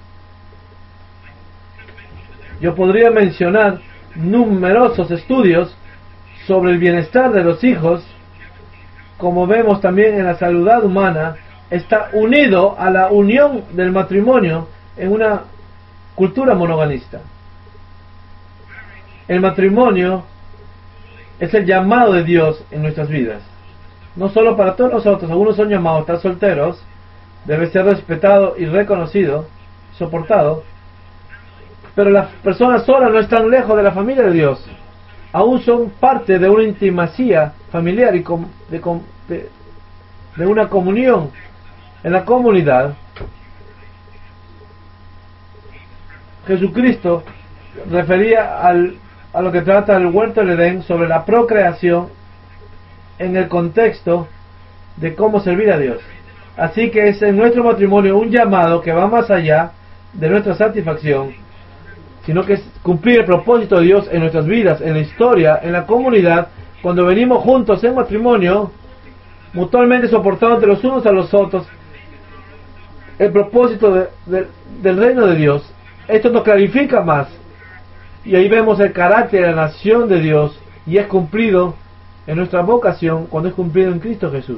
Yo podría mencionar numerosos estudios sobre el bienestar de los hijos, como vemos también en la salud humana, está unido a la unión del matrimonio en una cultura monogamista. El matrimonio es el llamado de Dios en nuestras vidas, no solo para todos nosotros. Algunos son llamados a estar solteros, debe ser respetado y reconocido, soportado, pero las personas solas no están lejos de la familia de Dios, aún son parte de una intimacía familiar y com de, com de, de una comunión en la comunidad. Jesucristo refería al, a lo que trata el huerto del Edén sobre la procreación en el contexto de cómo servir a Dios. Así que es en nuestro matrimonio un llamado que va más allá de nuestra satisfacción, sino que es cumplir el propósito de Dios en nuestras vidas, en la historia, en la comunidad, cuando venimos juntos en matrimonio, mutuamente soportando entre los unos a los otros el propósito de, de, del reino de Dios. Esto nos clarifica más, y ahí vemos el carácter de la nación de Dios, y es cumplido en nuestra vocación cuando es cumplido en Cristo Jesús.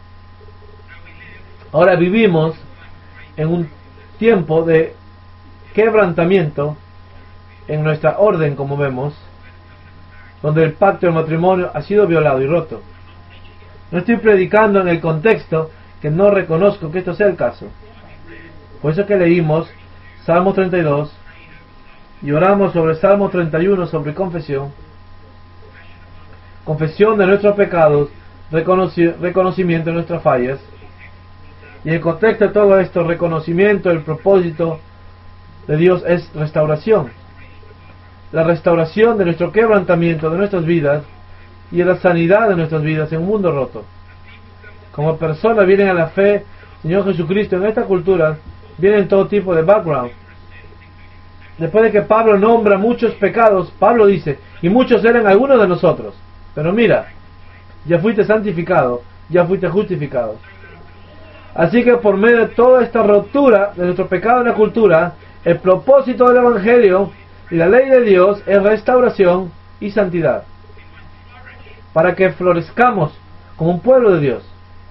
Ahora vivimos en un tiempo de quebrantamiento en nuestra orden, como vemos, donde el pacto del matrimonio ha sido violado y roto. No estoy predicando en el contexto que no reconozco que esto sea el caso. Por eso que leímos Salmo treinta y dos y oramos sobre Salmo treinta y uno sobre confesión, confesión de nuestros pecados, reconoci reconocimiento de nuestras fallas, y en el contexto de todo esto, reconocimiento del propósito de Dios es restauración, la restauración de nuestro quebrantamiento de nuestras vidas y de la sanidad de nuestras vidas en un mundo roto. Como personas vienen a la fe Señor Jesucristo en esta cultura, vienen todo tipo de background. Después de que Pablo nombra muchos pecados, Pablo dice, y muchos eran algunos de nosotros, pero mira, ya fuiste santificado, ya fuiste justificado. Así que por medio de toda esta rotura de nuestro pecado en la cultura, el propósito del Evangelio y la ley de Dios es restauración y santidad, para que florezcamos como un pueblo de Dios.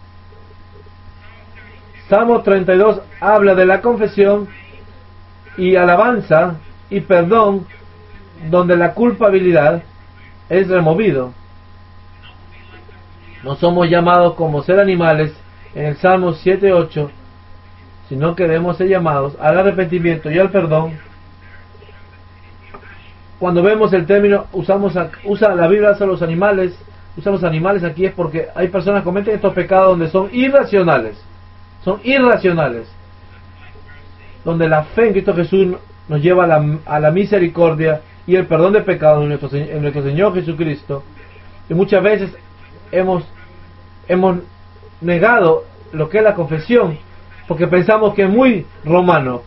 Salmo treinta y dos habla de la confesión y alabanza y perdón, donde la culpabilidad es removido. No somos llamados como ser animales en el Salmo siete ocho, sino que debemos ser llamados al arrepentimiento y al perdón. Cuando vemos el término, usamos a, usa la Biblia usa los animales, usa los animales aquí es porque hay personas que cometen estos pecados donde son irracionales, son irracionales, donde la fe en Cristo Jesús nos lleva a la, a la misericordia y el perdón de pecados en nuestro, en nuestro Señor Jesucristo. Y muchas veces hemos, hemos negado lo que es la confesión, porque pensamos que es muy romano.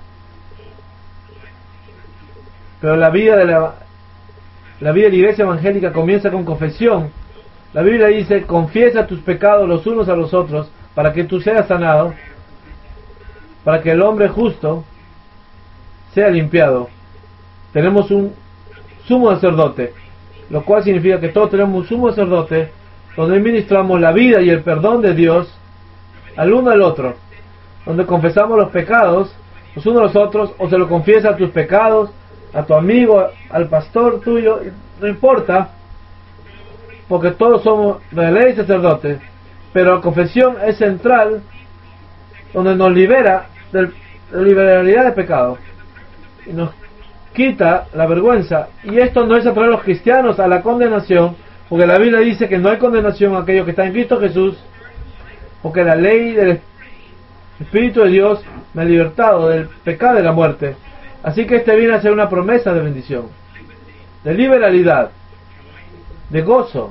Pero la vida de la, la vida de la iglesia evangélica comienza con confesión. La Biblia dice: confiesa tus pecados los unos a los otros para que tú seas sanado, para que el hombre justo sea limpiado. Tenemos un sumo sacerdote, lo cual significa que todos tenemos un sumo sacerdote donde ministramos la vida y el perdón de Dios al uno al otro, donde confesamos los pecados los unos a los otros, o se lo confiesas tus pecados a tu amigo, al pastor tuyo, no importa, porque todos somos de la ley sacerdotes, pero la confesión es central, donde nos libera del, de la liberalidad de pecado y nos quita la vergüenza. Y esto no es atraer a los cristianos a la condenación, porque la Biblia dice que no hay condenación a aquellos que están en Cristo Jesús, porque la ley del Espíritu de Dios me ha libertado del pecado y de la muerte. Así que este viene a ser una promesa de bendición, de liberalidad, de gozo.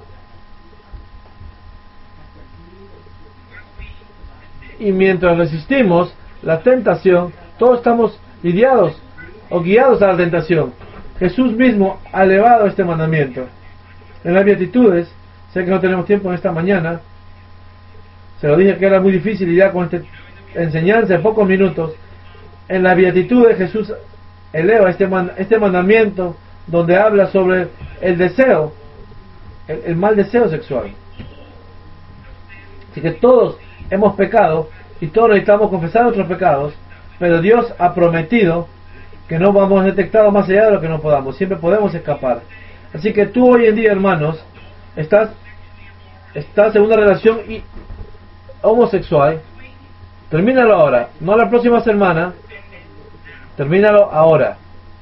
Y mientras resistimos la tentación, todos estamos lidiados o guiados a la tentación. Jesús mismo ha elevado este mandamiento. En las Beatitudes, sé que no tenemos tiempo en esta mañana, se lo dije que era muy difícil lidiar con esta enseñanza en pocos minutos. En las Beatitudes Jesús eleva este, man, este mandamiento, donde habla sobre el deseo, el, el mal deseo sexual. Así que todos hemos pecado y todos necesitamos confesar nuestros pecados, pero Dios ha prometido que no vamos detectados más allá de lo que no podamos, siempre podemos escapar. Así que tú hoy en día, hermanos, estás, estás en una relación y, homosexual, termínalo ahora, no la próxima semana, termínalo ahora.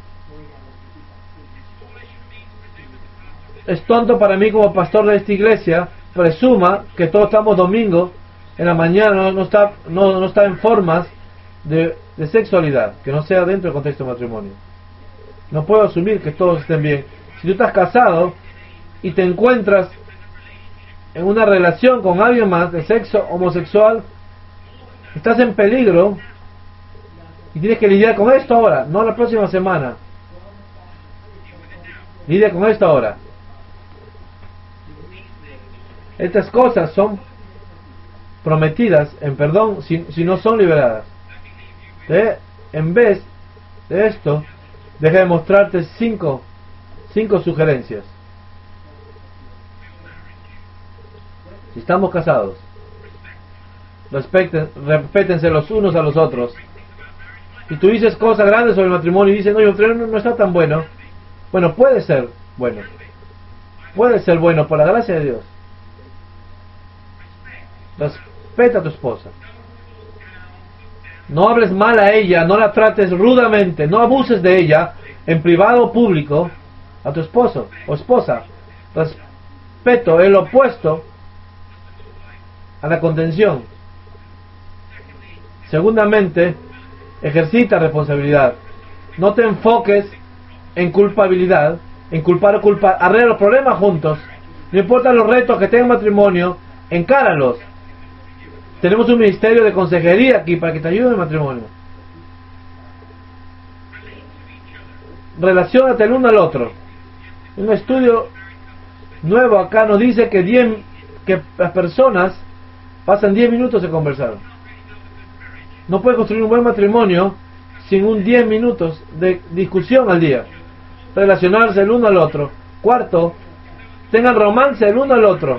Es tonto para mí como pastor de esta iglesia presuma que todos estamos domingo en la mañana, no, no está no, no está en formas de, de sexualidad que no sea dentro del contexto de matrimonio. No puedo asumir que todos estén bien. Si tú estás casado y te encuentras en una relación con alguien más de sexo homosexual, estás en peligro y tienes que lidiar con esto ahora, no la próxima semana. Lidia con esto ahora. Estas cosas son prometidas en perdón si, si no son liberadas. ¿Eh? En vez de esto, déjame mostrarte cinco, cinco sugerencias. Si estamos casados, respeten, respétense los unos a los otros. Si tú dices cosas grandes sobre el matrimonio y dices, no, el matrimonio no está tan bueno, bueno, puede ser bueno. Puede ser bueno por la gracia de Dios. Respeta a tu esposa. No hables mal a ella, no la trates rudamente, no abuses de ella, en privado o público, a tu esposo o esposa. Respeto es lo opuesto a la contención. Segundamente, ejercita responsabilidad. No te enfoques en culpabilidad, en culpar o culpar. Arregla los problemas juntos. No importa los retos que tenga el matrimonio, encáralos. Tenemos un ministerio de consejería aquí para que te ayude en el matrimonio. Relaciónate el uno al otro. Un estudio nuevo acá nos dice que, diez, que las personas pasan diez minutos de conversar. No puedes construir un buen matrimonio sin un diez minutos de discusión al día. Relacionarse el uno al otro. Cuarto, tengan romance el uno al otro.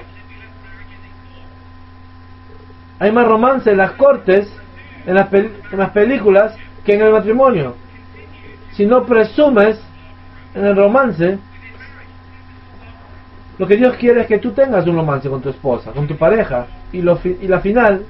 Hay más romance en las cortes, en las, en las películas, que en el matrimonio. Si no presumes en el romance, lo que Dios quiere es que tú tengas un romance con tu esposa, con tu pareja, y, lo, y la final,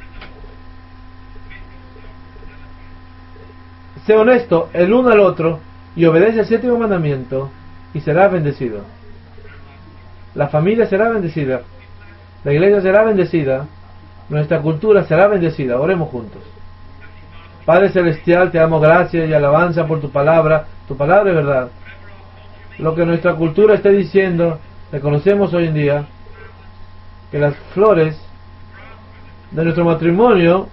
sé honesto el uno al otro y obedece el séptimo mandamiento y serás bendecido. La familia será bendecida, la iglesia será bendecida, nuestra cultura será bendecida. Oremos juntos. Padre Celestial, te damos gracias y alabanza por tu palabra. Tu palabra es verdad. Lo que nuestra cultura esté diciendo, reconocemos hoy en día que las flores de nuestro matrimonio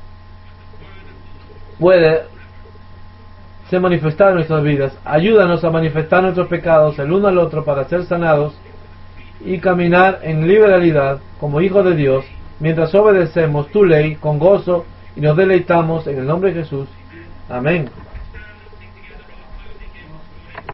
puede ser manifestada en nuestras vidas. Ayúdanos a manifestar nuestros pecados el uno al otro para ser sanados y caminar en liberalidad como hijos de Dios, mientras obedecemos tu ley con gozo y nos deleitamos en el nombre de Jesús. Amén.